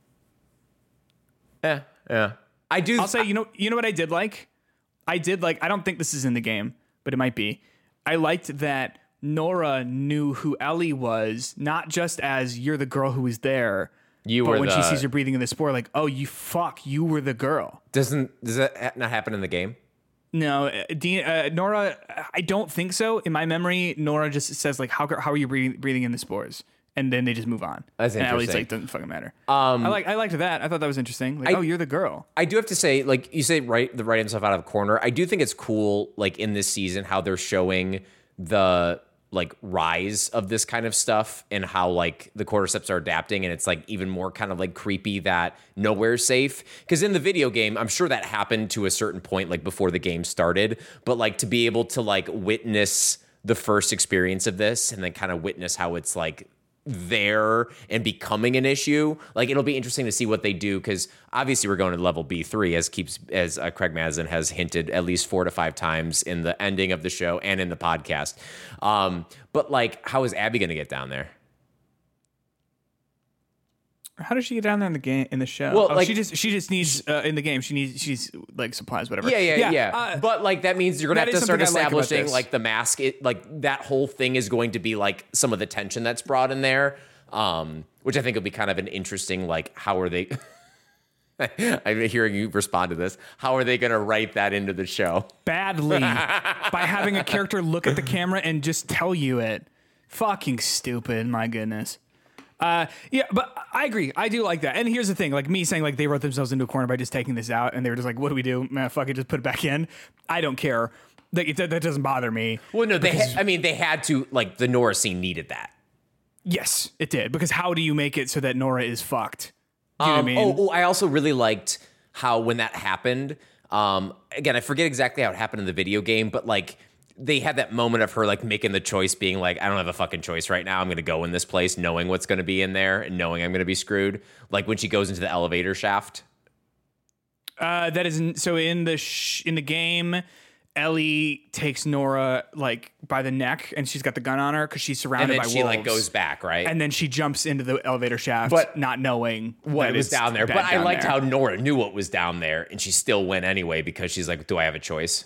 Yeah, yeah. I do. I'll say, you know, you know what I did like? I did like, I don't think this is in the game, but it might be. I liked that Nora knew who Ellie was, not just as you're the girl who was there, You but were when the, she sees her breathing in the spore, like, oh, you fuck, you were the girl. Doesn't, does that ha- not happen in the game? No, uh, Dean, uh, Nora, I don't think so. In my memory, Nora just says, like, how how are you breathing, breathing in the spores? And then they just move on. That's and Ellie's interesting. like, doesn't fucking matter. Um, I like I liked that. I thought that was interesting. Like, I- oh, you're the girl. I do have to say, like you say, right, the writing stuff out of the corner. I do think it's cool, like in this season, how they're showing the like rise of this kind of stuff and how like the cordyceps are adapting, and it's like even more kind of like creepy that nowhere's safe. Because in the video game, I'm sure that happened to a certain point, like before the game started. But like to be able to like witness the first experience of this and then kind of witness how it's like there and becoming an issue, like it'll be interesting to see what they do, because obviously we're going to level B three, as keeps as uh, Craig Mazin has hinted at least four to five times in the ending of the show and in the podcast. Um, but like, how is Abby going to get down there? How does she get down there in the game in the show? Well, oh, like- she just she just needs uh, in the game. She needs she's like supplies whatever. Yeah, yeah, yeah. uh, but like that means you're gonna that have is to start something I like about establishing this. like the mask. It like that whole thing is going to be like some of the tension that's brought in there, um, which I think will be kind of an interesting like how are they. I'm hearing you respond to this. How are they going to write that into the show? badly by having a character look at the camera and just tell you it. Fucking stupid. My goodness. Uh, yeah, but I agree. I do like that. And here's the thing, like me saying like they wrote themselves into a corner by just taking this out and they were just like, what do we do? Man, fuck it, just put it back in. I don't care. Like it, that doesn't bother me. Well, no, they. Ha- I mean, they had to like the Nora scene needed that. Yes, it did. Because how do you make it so that Nora is fucked? Do you Um, know what I mean? oh, oh, I also really liked how when that happened. Um, again, I forget exactly how it happened in the video game, but like they had that moment of her like making the choice, being like, I don't have a fucking choice right now. I'm going to go in this place, knowing what's going to be in there and knowing I'm going to be screwed. Like when she goes into the elevator shaft. Uh, that isn't so in the sh- in the game. Ellie takes Nora like by the neck and she's got the gun on her because she's surrounded And then by she wolves. like goes back, right? And then she jumps into the elevator shaft, But- not knowing what that was it's down there. bad But I down liked there. how Nora knew what was down there and she still went anyway because she's like, do I have a choice?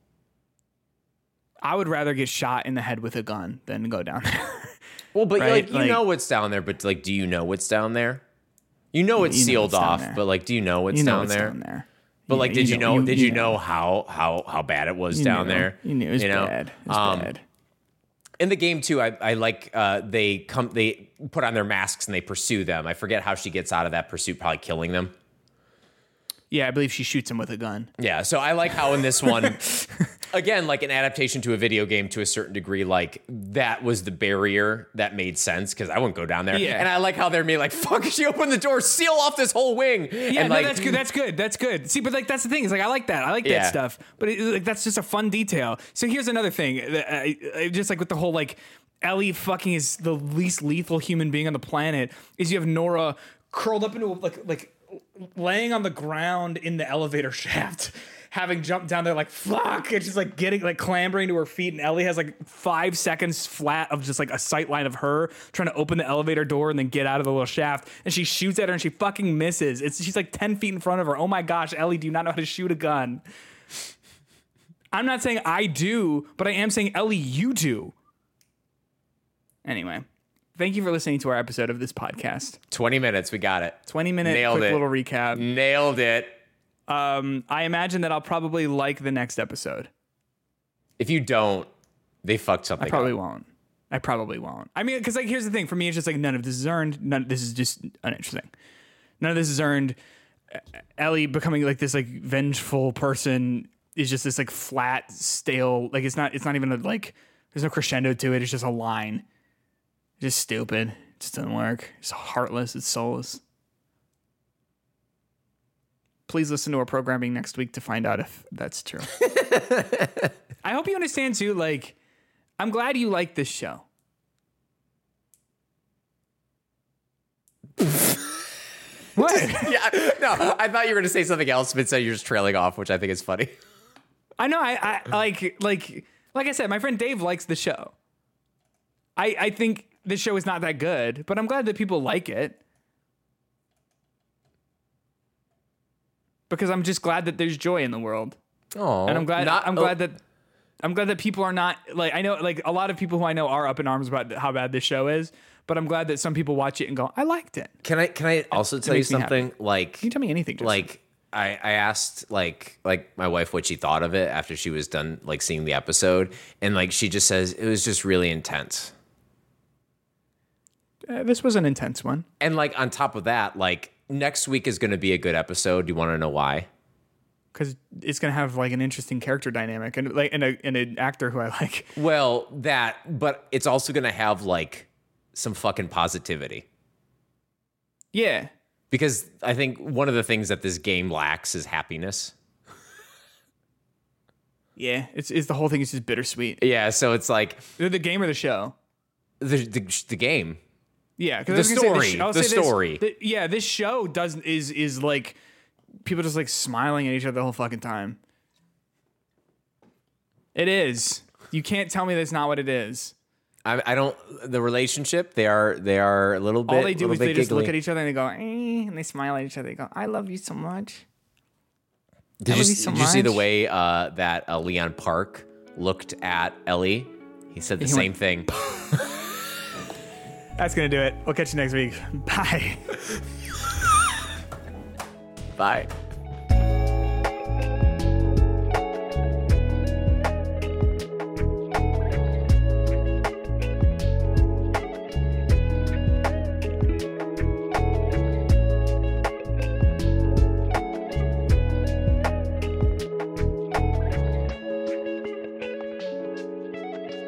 I would rather get shot in the head with a gun than go down there. Well, but Right? like you Like- know what's down there, but like, do you know what's down there? You know it's You know sealed what's down off, there. but like, do you know what's you know down what's there? down there. But You like, know- did you know? Did you know know. how how how bad it was You down knew. there? You knew it was know? bad. It was Um, bad. In the game too, I, I like uh, they come they put on their masks and they pursue them. I forget how she gets out of that pursuit, probably killing them. Yeah, I believe she shoots him with a gun. Yeah, so I like how in this one, again, like an adaptation to a video game to a certain degree, like that was the barrier that made sense because I wouldn't go down there. Yeah. And I like how they're me like, fuck, she opened the door, seal off this whole wing. Yeah, and no, like, that's good. That's good. That's good. See, but like that's the thing. Is like I like that. I like Yeah. that stuff. But it, like that's just a fun detail. So here's another thing. that I, I, just like with the whole like Ellie fucking is the least lethal human being on the planet. Is you have Nora curled up into a, like like laying on the ground in the elevator shaft, having jumped down there like fuck, and she's like getting like clambering to her feet, and Ellie has like five seconds flat of just like a sight line of her trying to open the elevator door and then get out of the little shaft, and she shoots at her and she fucking misses. It's she's like ten feet in front of her. Oh my gosh, Ellie, do you not know how to shoot a gun? I'm not saying I do, but I am saying Ellie, you do. Anyway, thank you for listening to our episode of this podcast. twenty minutes, we got it. twenty minute Nailed quick it. little recap. Nailed it. Um, I imagine that I'll probably like the next episode. If you don't, they fucked something I probably up. won't. I probably won't. I mean, because like here's the thing. For me, it's just like none of this is earned. None. This is just uninteresting. None of this is earned. Ellie becoming like this like vengeful person is just this like flat, stale. Like it's not. It's not even a, like. There's no crescendo to it. It's just a line. Just stupid. It just doesn't work. It's heartless. It's soulless. please listen to our programming next week to find out if that's true. I hope you understand too. Like, I'm glad you like this show. What? Yeah, no, I thought you were going to say something else, but so you're just trailing off, which I think is funny. I know. I, I like like like I said, my friend Dave likes the show. I I think this show is not that good, but I'm glad that people like it. Because I'm just glad that there's joy in the world. Oh, and I'm glad not, I'm glad that I'm glad that people are not like I know like a lot of people who I know are up in arms about how bad this show is, but I'm glad that some people watch it and go, I liked it. Can I can I also tell you something? Like, can you tell me anything? Justin? Like I, I asked like like my wife what she thought of it after she was done like seeing the episode, and like she just says it was just really intense. Uh, this was an intense one. And like on top of that, like next week is going to be a good episode. Do you want to know why? Because it's going to have like an interesting character dynamic and like and, a, and an actor who I like. Well, that, but it's also going to have like some fucking positivity. Yeah. Because I think one of the things that this game lacks is happiness. Yeah, it's, it's the whole thing is just bittersweet. Yeah, so it's like the, the game or the show. The the, the game. Yeah, the story. The, the story. This, the, yeah, this show does is is like people just like smiling at each other the whole fucking time. It is. You can't tell me that's not what it is. I, I don't. The relationship. They are. They are a little bit. All they do is they giggly. just look at each other and they go, eh, and they smile at each other. They go, "I love you so much." Did you, you so did you see the way uh, that uh, Leon Park looked at Ellie? He said the he same went, thing. That's gonna do it. We'll catch you next week. Bye. Bye.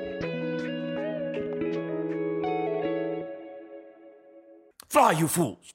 Fly, you fools!